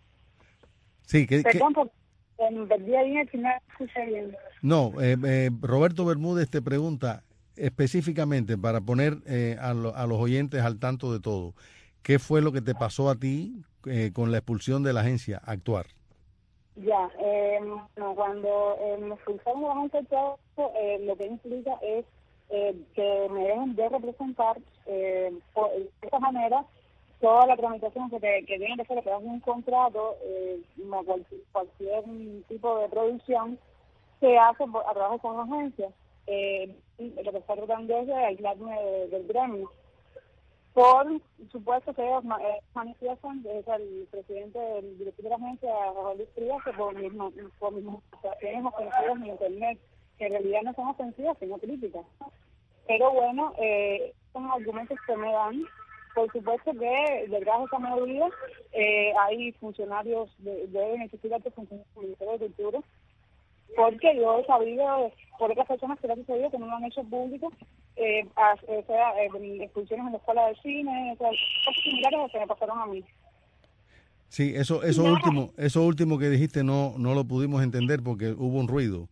Sí, que... Perdón, porque me perdí ahí en el final, escuché bien. No, eh, eh, Roberto Bermúdez te pregunta específicamente para poner eh, a, lo, a los oyentes al tanto de todo. ¿Qué fue lo que te pasó a ti eh, con la expulsión de la agencia Actuar? Ya, eh, no, cuando eh, me expulsaron de la agencia Actuar, eh, lo que implica es eh, que me dejen de representar eh, por, de esta manera toda la tramitación que, te, que tiene que hacer a través de un contrato, eh, cualquier, cualquier tipo de producción se hace a través de una agencia. Eh, lo que está tratando es de aislarme de, del gremio. Por supuesto que ellos eh, manifiestan, es el presidente del director de la agencia, Raúl Luis Frías, que por mis, por mis manifestaciones ofensivas en internet, que en realidad no son ofensivas, sino críticas. Pero bueno, eh, son argumentos que me dan. Por supuesto que detrás de esta medida eh, hay funcionarios de, deben existir altos funcionarios del Ministerio de Cultura, porque yo he sabido por otras personas que lo han sucedido que no lo han hecho público, eh, a, o sea, eh, expulsiones en la escuela de cine, o sea, cosas similares a las que me pasaron a mí. Sí, eso eso no. último eso último que dijiste no no lo pudimos entender porque hubo un ruido.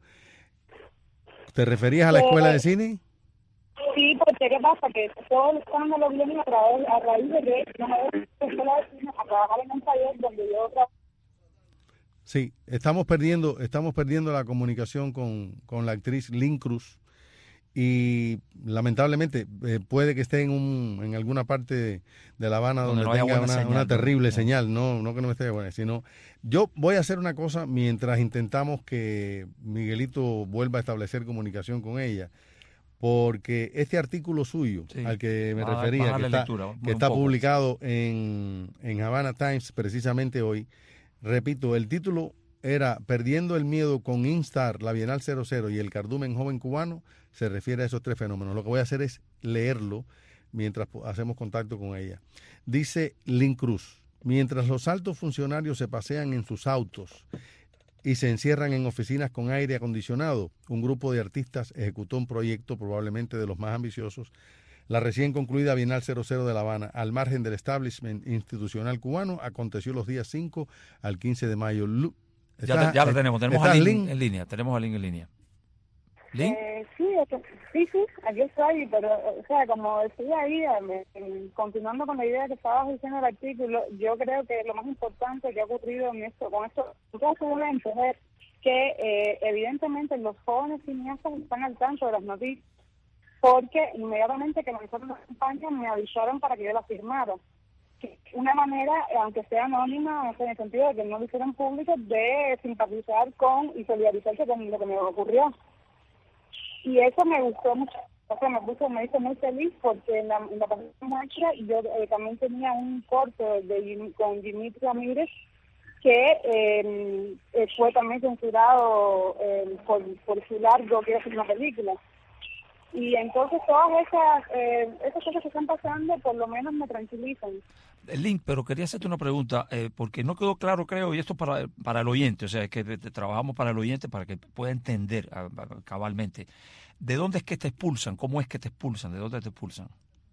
¿Te referías a la escuela de cine? Sí, porque ¿qué pasa? Que todo el escándalo viene a, través, a raíz de que yo me voy a la escuela de cine a trabajar en un taller donde yo trabajo. Sí, estamos perdiendo, estamos perdiendo la comunicación con, con la actriz Lynn Cruz y lamentablemente eh, puede que esté en un en alguna parte de, de La Habana donde, donde no tenga una, señal, una terrible no. señal, no no que no me esté buena, sino yo voy a hacer una cosa mientras intentamos que Miguelito vuelva a establecer comunicación con ella, porque este artículo suyo sí. al que me va, refería, va que está, lectura, que está publicado en, en Havana Times precisamente hoy, repito, el título era Perdiendo el Miedo con Instar, la Bienal cero cero y el Cardumen Joven Cubano, se refiere a esos tres fenómenos. Lo que voy a hacer es leerlo mientras hacemos contacto con ella. Dice Lynn Cruz: mientras los altos funcionarios se pasean en sus autos y se encierran en oficinas con aire acondicionado, un grupo de artistas ejecutó un proyecto probablemente de los más ambiciosos, la recién concluida Bienal cero cero de La Habana, al margen del establishment institucional cubano. Aconteció los días cinco al quince de mayo. Ya, te, ya lo tenemos, tenemos a Lynn en línea, tenemos a Lynn en línea. ¿Lynn? Eh, sí, sí, sí, aquí estoy, pero, o sea, como decía ahí, eh, continuando con la idea que estabas diciendo el artículo, yo creo que lo más importante que ha ocurrido en esto, con estos dos eventos es que eh, evidentemente los jóvenes cineastas están al tanto de las noticias, porque inmediatamente que lanzaron las campañas me avisaron para que yo las firmara. Una manera, aunque sea anónima, en el sentido de que no lo hicieran público, de simpatizar con y solidarizarse con lo que me ocurrió. Y eso me gustó mucho, o sea, me puso, me hizo muy feliz, porque en la, en la pasada muestra yo eh, también tenía un corto de, con Dimitri Ramírez, que eh, eh, fue también censurado eh, por, por su largo Quiero hacer una película. Y entonces todas esas, eh, esas cosas que están pasando por lo menos me tranquilizan. Lynn, pero quería hacerte una pregunta, eh, porque no quedó claro, creo, y esto para, para el oyente, o sea, es que de, de, trabajamos para el oyente para que pueda entender a, a, cabalmente. ¿De dónde es que te expulsan? ¿Cómo es que te expulsan? ¿De dónde te expulsan?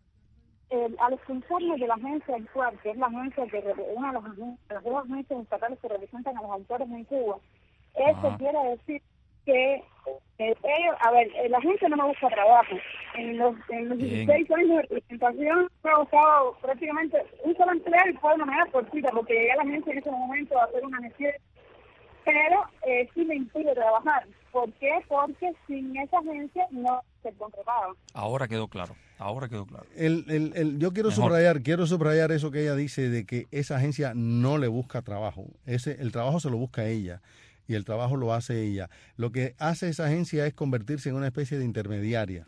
Eh, al expulsarme de la agencia actual, que es la agencia que una de las, de las dos agencias estatales que representan a los autores en Cuba, eso Ajá. quiere decir que eh, ellos, a ver, eh, la gente no me busca trabajo. En los, en los dieciséis años de representación me ha buscado prácticamente un solo empleo y fue de una manera cortita, porque llegué a la agencia en ese momento a hacer una necesidad, pero eh, sí me impide trabajar. ¿Por qué? Porque sin esa agencia no se contrataba. Ahora quedó claro, ahora quedó claro. El, el, el, yo quiero Mejor. subrayar, quiero subrayar eso que ella dice de que esa agencia no le busca trabajo. Ese, el trabajo se lo busca ella. Y el trabajo lo hace ella. Lo que hace esa agencia es convertirse en una especie de intermediaria.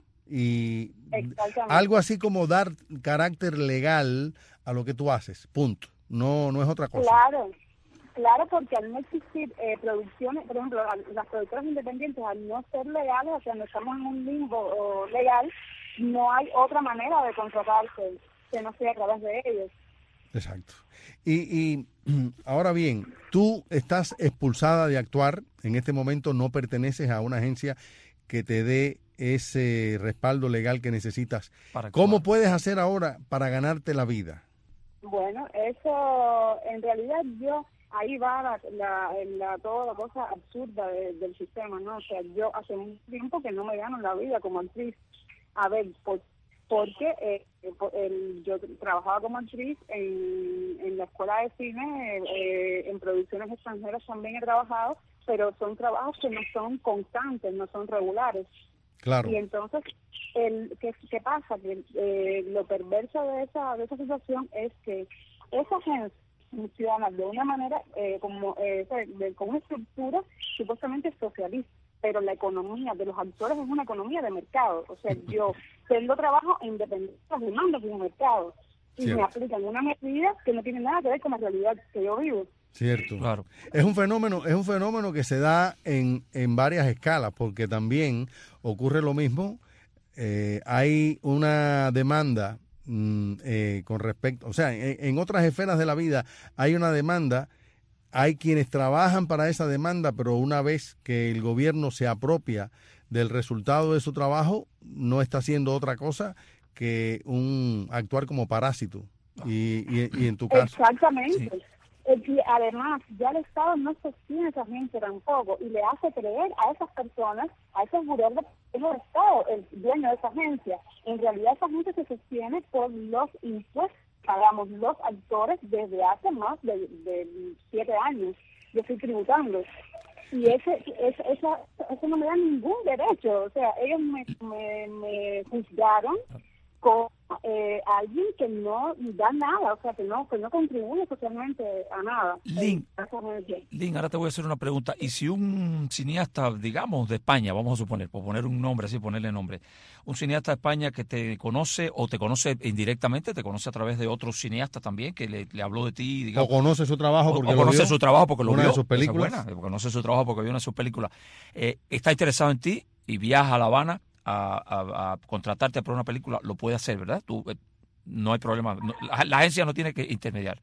Y algo así como dar carácter legal a lo que tú haces. Punto. No, no es otra cosa. Claro, claro, porque al no existir eh, producciones, por ejemplo, las productoras independientes, al no ser legales, o sea, no estamos en un limbo legal, no hay otra manera de contratarse que no sea a través de ellos. Exacto. Y, y ahora bien, tú estás expulsada de actuar, en este momento no perteneces a una agencia que te dé ese respaldo legal que necesitas. ¿Cómo puedes hacer ahora para ganarte la vida? Bueno, eso en realidad yo, ahí va la, la, la toda la cosa absurda de, del sistema, ¿no? O sea, yo hace mucho tiempo que no me gano la vida como actriz. A ver, por porque eh, el, yo trabajaba como actriz en, en la escuela de cine, eh, en producciones extranjeras también he trabajado, pero son trabajos que no son constantes, no son regulares. Claro. Y entonces, el ¿qué, qué pasa? Que eh, lo perverso de esa de esa situación es que esa agencia funciona de una manera, eh, como eh, de, con una estructura supuestamente socialista, pero la economía de los actores es una economía de mercado. O sea, yo tengo trabajo independiente de las demandas de un mercado y Cierto. me aplican una medida que no tiene nada que ver con la realidad que yo vivo. Cierto. Claro. Es un fenómeno, es un fenómeno que se da en, en varias escalas, porque también ocurre lo mismo. Eh, hay una demanda mm, eh, con respecto, o sea, en, en otras esferas de la vida hay una demanda. Hay quienes trabajan para esa demanda, pero una vez que el gobierno se apropia del resultado de su trabajo, no está haciendo otra cosa que un actuar como parásito. Y, y, y en tu caso... Exactamente. Sí. Y además, ya el Estado no sostiene a esa gente tampoco y le hace creer a esas personas, a esos burócratas, que es el Estado el dueño de esa agencia. En realidad, esa gente se sostiene por los impuestos pagamos los actores desde hace más de, de siete años. Yo estoy tributando. Y ese, ese, esa, eso no me da ningún derecho. O sea, ellos me, me, me juzgaron con, eh, alguien que no da nada, o sea, que no que no contribuye socialmente a nada. Lynn, Lynn, ahora te voy a hacer una pregunta. ¿Y si un cineasta, digamos, de España, vamos a suponer, por poner un nombre, así ponerle nombre, un cineasta de España que te conoce o te conoce indirectamente, te conoce a través de otros cineastas también, que le, le habló de ti, digamos, o conoce su trabajo porque o, o lo conoce vio, su trabajo porque lo una vio, de sus películas, esa es buena, conoce su trabajo porque vio una de sus películas, eh, está interesado en ti y viaja a La Habana a, a, a contratarte para una película, lo puede hacer, ¿verdad? Tú, eh, no hay problema, no, la, la agencia no tiene que intermediar.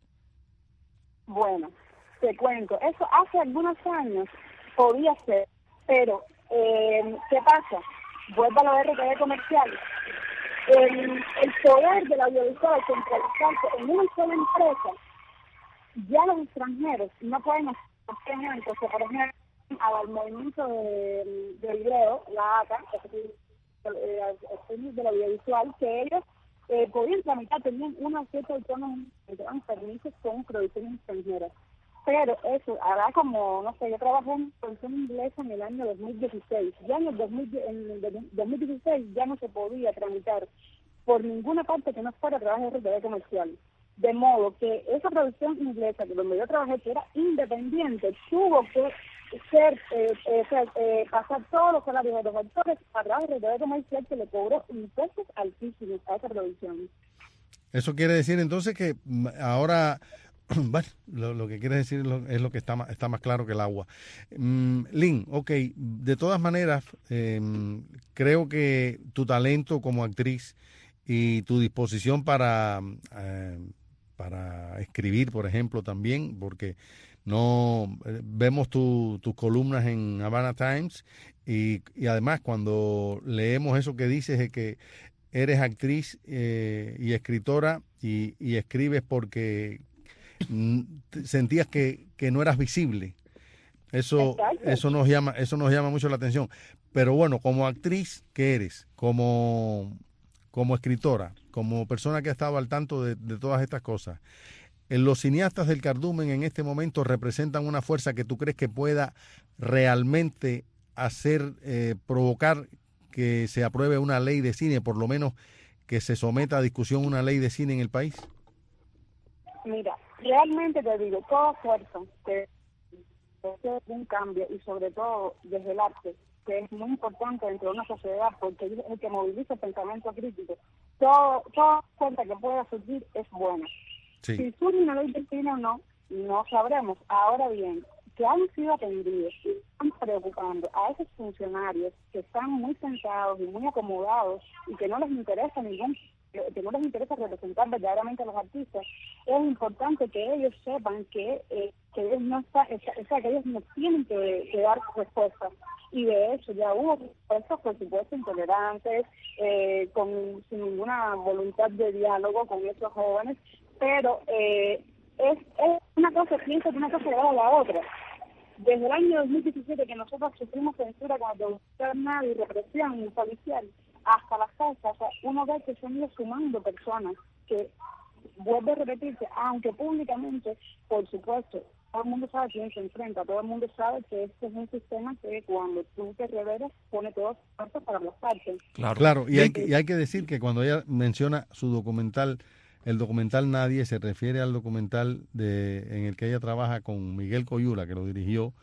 Bueno, te cuento, eso hace algunos años podía ser, pero eh, ¿qué pasa? Vuelvo a lo de R T V comercial. El, el poder del audiovisual centralizarse en una sola empresa, ya los extranjeros no pueden hacer, o sea, por ejemplo, al movimiento de, del video, la A C A, es decir, el del audiovisual, que ellos eh, podían tramitar, tenían una cierta autonomía, que daban permisos con producciones extranjeras. Pero eso, hará como, no sé, yo trabajé en producción inglesa en el año dos mil dieciséis. Ya en el, dos mil, en el dos mil dieciséis ya no se podía tramitar por ninguna parte que no fuera a través de R T V comercial. De modo que esa producción inglesa, que donde yo trabajé, que era independiente, tuvo que ser, eh, eh, ser eh, pasar todos los salarios de los actores a través de R T V comercial, que le cobró impuestos altísimos a esa producción. Eso quiere decir entonces que ahora... Bueno, lo, lo que quiere decir es lo, es lo que está más, está más claro que el agua. Mm, Lynn, ok, de todas maneras, eh, creo que tu talento como actriz y tu disposición para, eh, para escribir, por ejemplo, también, porque no eh, vemos tu, tus columnas en Havana Times y, y además cuando leemos eso que dices de que eres actriz eh, y escritora y, y escribes porque sentías que, que no eras visible. Eso Exacto. eso nos llama eso nos llama mucho la atención. Pero bueno, como actriz que eres, como como escritora, como persona que ha estado al tanto de, de todas estas cosas, los cineastas del cardumen en este momento representan una fuerza que tú crees que pueda realmente hacer eh, provocar que se apruebe una ley de cine, por lo menos que se someta a discusión una ley de cine en el país. Mira, realmente te digo, todo esfuerzo que hace un cambio y sobre todo desde el arte, que es muy importante dentro de una sociedad porque es el que moviliza el pensamiento crítico, todo, toda fuerza que pueda surgir es buena. Sí. Si surge una ley de cine o no, no sabremos. Ahora bien, que han sido atendidos y están preocupando a esos funcionarios que están muy sentados y muy acomodados y que no les interesa ningún que no les interesa representar verdaderamente a los artistas, es importante que ellos sepan que, eh, que ellos no está, o sea, que ellos no tienen que, que dar respuestas. Y de hecho ya hubo respuestas, por supuesto, intolerantes, eh, con sin ninguna voluntad de diálogo con esos jóvenes, pero eh, es, es una cosa, pienso que una cosa le da a la otra. Desde el año dos mil diecisiete que nosotros sufrimos censura con autoridad y represión policial, hasta la fecha, o sea, uno ve que se han ido sumando personas que, vuelve a repetirse, aunque públicamente, por supuesto, todo el mundo sabe quién se enfrenta, todo el mundo sabe que este es un sistema que cuando tú te revelas pone todas las fuerzas para aplastarte. Claro, claro. Y, hay que, y hay que decir que cuando ella menciona su documental, el documental Nadie, se refiere al documental de en el que ella trabaja con Miguel Coyula, que lo dirigió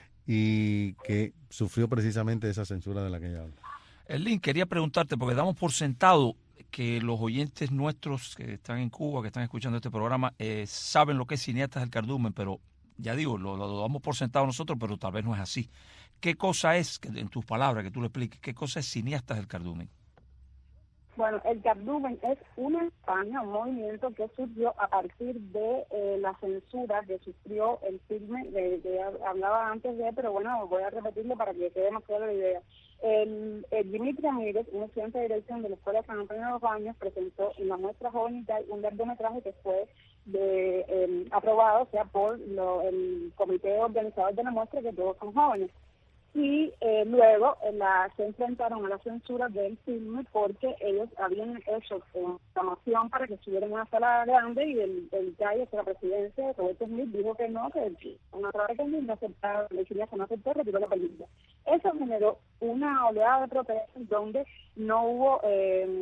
y que sufrió precisamente esa censura de la que ella habla. Lynn, quería preguntarte, porque damos por sentado que los oyentes nuestros que están en Cuba, que están escuchando este programa, eh, saben lo que es Cineastas del Cardumen, pero ya digo, lo, lo damos por sentado nosotros, pero tal vez no es así. ¿Qué cosa es, en tus palabras, que tú lo expliques, qué cosa es Cineastas del Cardumen? Bueno, el Cardumen es una campaña, un movimiento que surgió a partir de eh, la censura que sufrió el filme de que hablaba antes de, pero bueno, voy a repetirlo para que quede más clara la idea. El, el Dimitri Ramírez, un estudiante de dirección de la Escuela de San Antonio de los Baños, presentó en la muestra Jovenital un largometraje que fue de, eh, aprobado, o sea, por lo, el comité organizador de la muestra, que todos son jóvenes. Y eh, luego eh, la, se enfrentaron a la censura del filme porque ellos habían hecho una reclamación para que estuviera en una sala grande y el, el calle de la presidencia, Roberto Smith, dijo que no, que una otra vez que no aceptaba, le decía que no aceptó, retiró la película. Eso generó una oleada de protestas donde no hubo eh,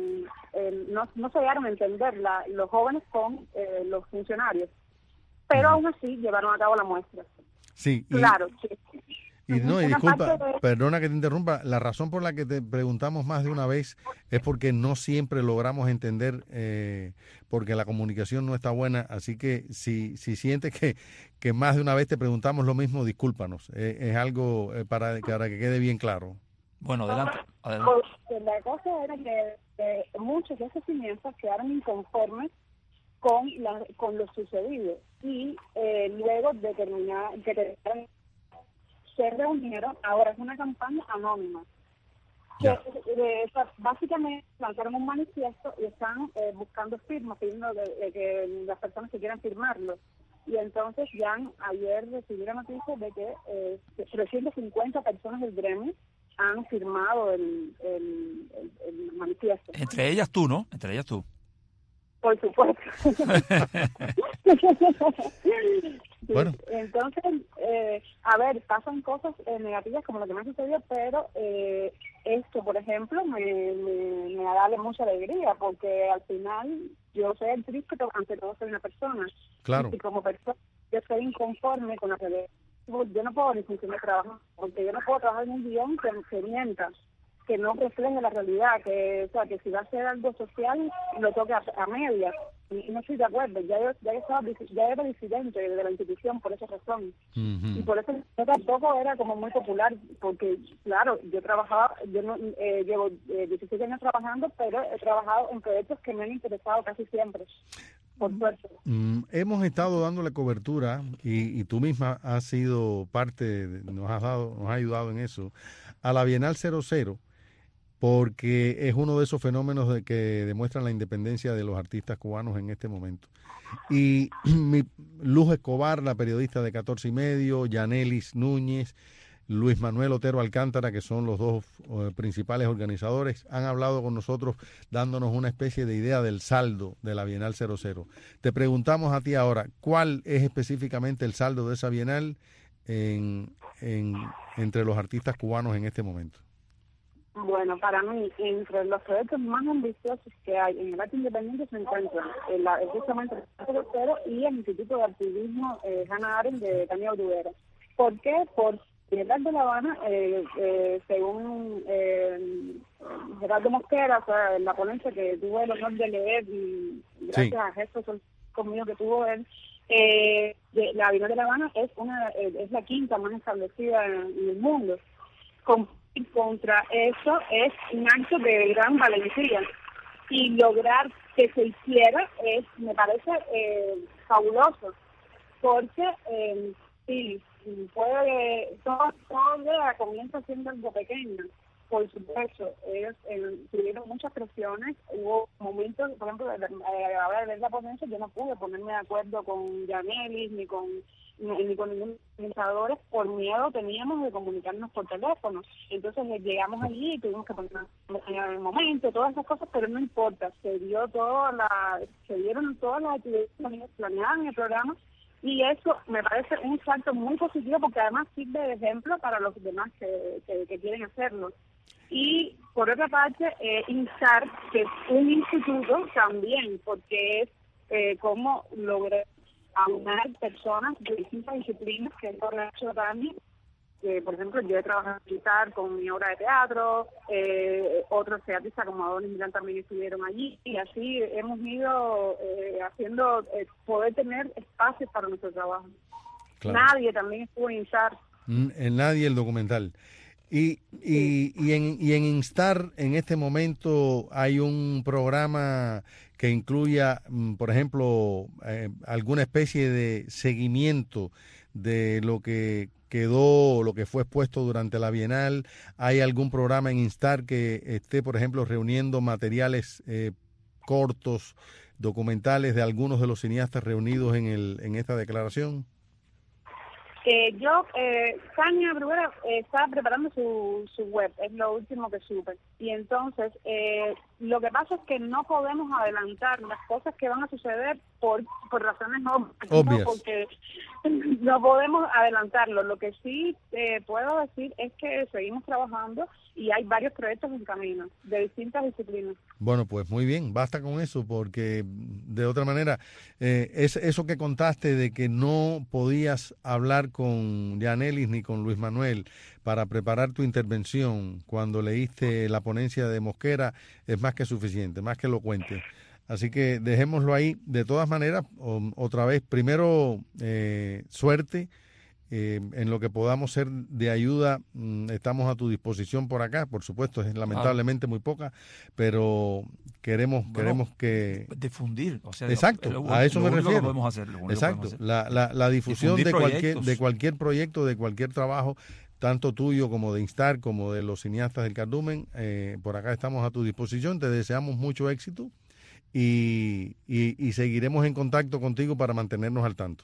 eh, no, no se llegaron a entender la, los jóvenes con eh, los funcionarios, pero uh-huh. aún así llevaron a cabo la muestra. Sí, y, claro. Sí. Y no, y disculpa, de... perdona que te interrumpa, la razón por la que te preguntamos más de una vez es porque no siempre logramos entender, eh, porque la comunicación no está buena, así que si si sientes que, que más de una vez te preguntamos lo mismo, discúlpanos, eh, es algo eh, para, para que quede bien claro. Bueno, adelante. adelante. Pues, la cosa era que eh, muchos de esos cimientos quedaron inconformes con, la, con lo sucedido y eh, luego determinar, determinaron se reunieron, ahora es una campaña anónima. Que, eh, básicamente lanzaron un manifiesto y están eh, buscando firmas, pidiendo de, de que las personas que quieran firmarlo. Y entonces ya ayer recibí la noticia de que eh, trescientas cincuenta personas del gremio han firmado el, el, el, el manifiesto. Entre ellas tú, ¿no? Entre ellas tú. Por supuesto. Sí, bueno. Entonces, eh, a ver, pasan cosas eh, negativas como lo que me ha sucedido, pero eh, esto, por ejemplo, me, me, me da mucha alegría, porque al final yo soy actriz, pero ante todo soy una persona. Claro. Y como persona, yo soy inconforme con la realidad. Yo no puedo ni funcionar trabajo, porque yo no puedo trabajar en un guión que, que mienta, que no refleje la realidad, que o sea que si va a ser algo social lo toque a, a medias, y no estoy de acuerdo. Ya yo, ya yo estaba ya era disidente de la institución por esa razón. Uh-huh. Y por eso yo tampoco era como muy popular, porque claro, yo trabajaba, yo no eh, llevo eh, diecisiete años trabajando, pero he trabajado en proyectos que me han interesado casi siempre. Por suerte. Mm, hemos estado dándole cobertura y, y tú misma has sido parte, de, nos has dado, nos has ayudado en eso, a la Bienal cero cero, porque es uno de esos fenómenos de que demuestran la independencia de los artistas cubanos en este momento. Y mi, Luz Escobar, la periodista de catorce y medio, Yanelis Núñez, Luis Manuel Otero Alcántara, que son los dos uh, principales organizadores, han hablado con nosotros dándonos una especie de idea del saldo de la Bienal cero cero. Te preguntamos a ti ahora, ¿cuál es específicamente el saldo de esa Bienal en, en, entre los artistas cubanos en este momento? Bueno, para mí, entre los proyectos más ambiciosos que hay en el arte independiente se encuentran el, el, justamente el cero cero y el Instituto de Activismo eh, Hannah Arendt de Tania Bruguera. ¿Por qué? Porque el arte de La Habana, eh, eh, según eh, Gerardo Mosquera, o sea, en la ponencia que tuve el honor de leer, y gracias sí. a gestos conmigo que tuvo él, eh, de, la Bienal de La Habana es una eh, es la quinta más establecida en, en el mundo. Con, contra eso es un acto de gran valentía. Y lograr que se hiciera es, me parece, eh, fabuloso. Porque, eh, sí, puede, todo, todo día comienza siendo algo pequeño, por supuesto. Ellos eh, tuvieron muchas presiones, hubo momentos, por ejemplo, a la hora de ver la ponencia, yo no pude ponerme de acuerdo con Yanelis ni con ni, ni con ningún organizador, por miedo teníamos de comunicarnos por teléfono. Entonces llegamos allí y tuvimos que ponernos en el momento, todas esas cosas, pero no importa, se dio toda la, se dieron todas las actividades planeadas en el programa. Y eso me parece un salto muy positivo, porque además sirve de ejemplo para los demás que, que, que quieren hacerlo. Y por otra parte, eh, instar que es un instituto también, porque es eh, cómo lograr aunar personas de distintas disciplinas, que es lo que ha hecho también. Eh, por ejemplo, yo he trabajado en militar con mi obra de teatro, eh, otros teatristas como Adonis Milán también estuvieron allí, y así hemos ido eh, haciendo, eh, poder tener espacios para nuestro trabajo. Claro. Nadie también estuvo en Instar. En Nadie, el documental. Y, y, y, en, y en Instar, en este momento, hay un programa que incluya, por ejemplo, eh, alguna especie de seguimiento de lo que quedó, lo que fue expuesto durante la Bienal. ¿Hay algún programa en Instar que esté, por ejemplo, reuniendo materiales eh, cortos, documentales de algunos de los cineastas reunidos en, el, en esta declaración? Eh, yo, eh, Tania Bruguera eh, está preparando su, su web, es lo último que supe. Y entonces, eh, lo que pasa es que no podemos adelantar las cosas que van a suceder por, por razones no, obvias, no, porque no podemos adelantarlo. Lo que sí eh, puedo decir es que seguimos trabajando y hay varios proyectos en camino de distintas disciplinas. Bueno, pues muy bien, basta con eso, porque de otra manera, eh, es eso que contaste de que no podías hablar con Yanelis ni con Luis Manuel para preparar tu intervención cuando leíste la ponencia de Mosquera, es más que suficiente, más que elocuente. Así que dejémoslo ahí. De todas maneras, o, otra vez, primero, eh, suerte. Eh, en lo que podamos ser de ayuda, mm, estamos a tu disposición por acá. Por supuesto, es lamentablemente muy poca, pero queremos bueno, queremos que difundir, o sea, exacto, lo, lo, a eso lo me refiero. Que podemos hacer, lo exacto, podemos hacer. La, la, la difusión de cualquier de cualquier proyecto, de cualquier trabajo, tanto tuyo como de Instar, como de los cineastas del Cardumen. Eh, por acá estamos a tu disposición. Te deseamos mucho éxito y, y, y seguiremos en contacto contigo para mantenernos al tanto.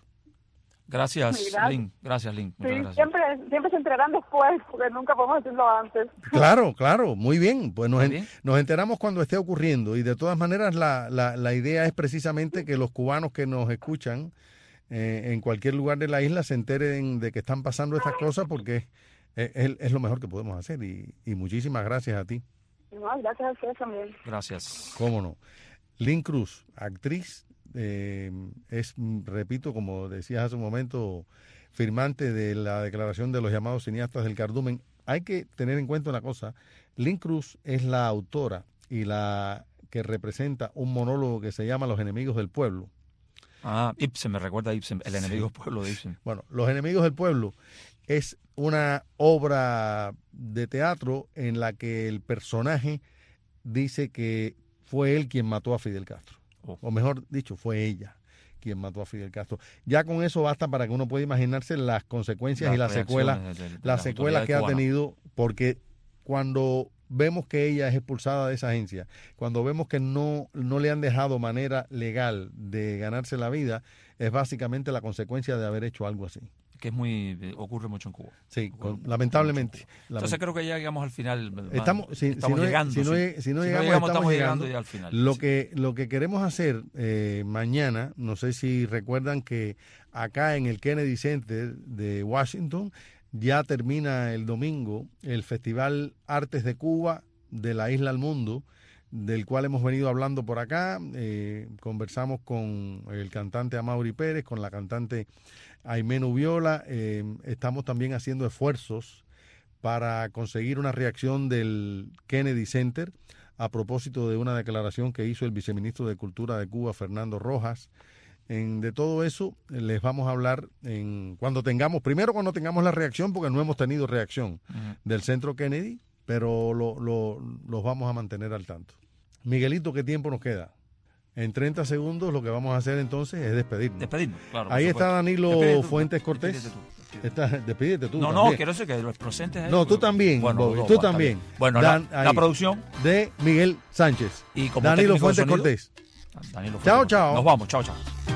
Gracias, gracias, Lynn. Gracias, Lynn. Sí, gracias. Siempre, siempre se enterarán después, porque nunca podemos decirlo antes. Claro, claro, muy bien. Pues nos, en, nos enteramos cuando esté ocurriendo y de todas maneras la, la, la idea es precisamente que los cubanos que nos escuchan eh, en cualquier lugar de la isla se enteren de que están pasando estas cosas, porque es, es, es lo mejor que podemos hacer y, y muchísimas gracias a ti. No, gracias a ustedes también. Gracias. Cómo no. Lynn Cruz, actriz, Eh, es, repito, como decías hace un momento, firmante de la declaración de los llamados cineastas del Cardumen. Hay que tener en cuenta una cosa: Lynn Cruz es la autora y la que representa un monólogo que se llama Los enemigos del pueblo. Ah, Ibsen, me recuerda a Ibsen, El enemigo del pueblo de Ibsen. Bueno, Los enemigos del pueblo es una obra de teatro en la que el personaje dice que fue él quien mató a Fidel Castro. O mejor dicho, fue ella quien mató a Fidel Castro. Ya con eso basta para que uno pueda imaginarse las consecuencias las y las secuelas, de, de, de las secuelas que cubana. ha tenido, porque cuando vemos que ella es expulsada de esa agencia, cuando vemos que no, no le han dejado manera legal de ganarse la vida, es básicamente la consecuencia de haber hecho algo así. Que es muy ocurre mucho en Cuba. Sí, con, lamentablemente. Entonces lament- creo que ya llegamos al final. Estamos, si, estamos si no, llegando. Si no, sí. si no, si llegamos, no llegamos, estamos, estamos llegando, llegando ya al final. Lo, sí. que, lo que queremos hacer eh, mañana, no sé si recuerdan que acá en el Kennedy Center de Washington ya termina el domingo el Festival Artes de Cuba de la Isla al Mundo, del cual hemos venido hablando por acá. Eh, conversamos con el cantante Amaury Pérez, con la cantante Aimé Nubiola. Eh, estamos también haciendo esfuerzos para conseguir una reacción del Kennedy Center a propósito de una declaración que hizo el viceministro de Cultura de Cuba, Fernando Rojas. En, de todo eso les vamos a hablar en, cuando tengamos, primero cuando tengamos la reacción, porque no hemos tenido reacción uh-huh. del Centro Kennedy, pero lo, lo, los vamos a mantener al tanto. Miguelito, ¿qué tiempo nos queda? En treinta segundos lo que vamos a hacer entonces es despedirnos. Despedirnos, claro. Ahí está Danilo despídete Fuentes Cortés. Despídete tú, despídete. Está, despídete tú. No, también. no, quiero decir que los presentes ahí. No, tú también, bueno, Bobby, no, tú va, también. Bueno, Dan, la, la producción de Miguel Sánchez. Y como Danilo Fuentes Cortés. Danilo Fuentes chao, Cortés. chao. Nos vamos, chao, chao.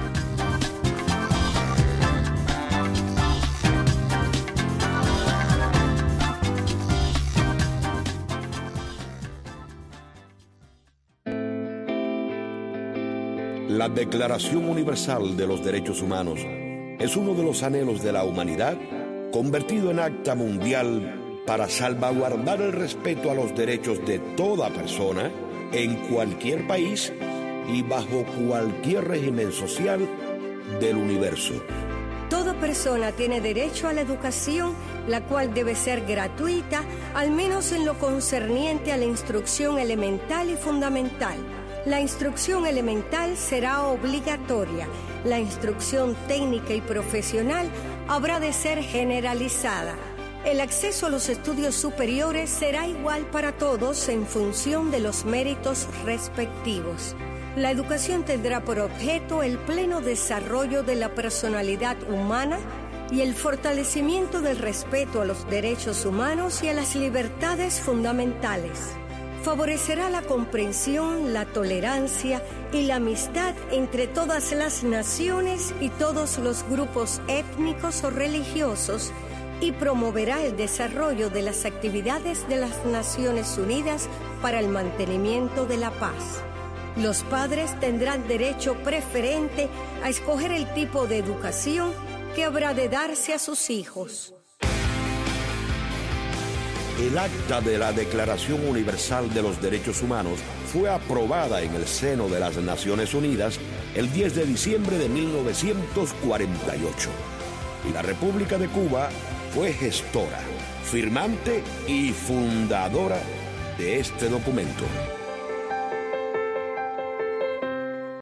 La Declaración Universal de los Derechos Humanos es uno de los anhelos de la humanidad convertido en acta mundial para salvaguardar el respeto a los derechos de toda persona en cualquier país y bajo cualquier régimen social del universo. Toda persona tiene derecho a la educación, la cual debe ser gratuita, al menos en lo concerniente a la instrucción elemental y fundamental. La instrucción elemental será obligatoria. La instrucción técnica y profesional habrá de ser generalizada. El acceso a los estudios superiores será igual para todos en función de los méritos respectivos. La educación tendrá por objeto el pleno desarrollo de la personalidad humana y el fortalecimiento del respeto a los derechos humanos y a las libertades fundamentales. Favorecerá la comprensión, la tolerancia y la amistad entre todas las naciones y todos los grupos étnicos o religiosos, y promoverá el desarrollo de las actividades de las Naciones Unidas para el mantenimiento de la paz. Los padres tendrán derecho preferente a escoger el tipo de educación que habrá de darse a sus hijos. El acta de la Declaración Universal de los Derechos Humanos fue aprobada en el seno de las Naciones Unidas el diez de diciembre de mil novecientos cuarenta y ocho. Y la República de Cuba fue gestora, firmante y fundadora de este documento.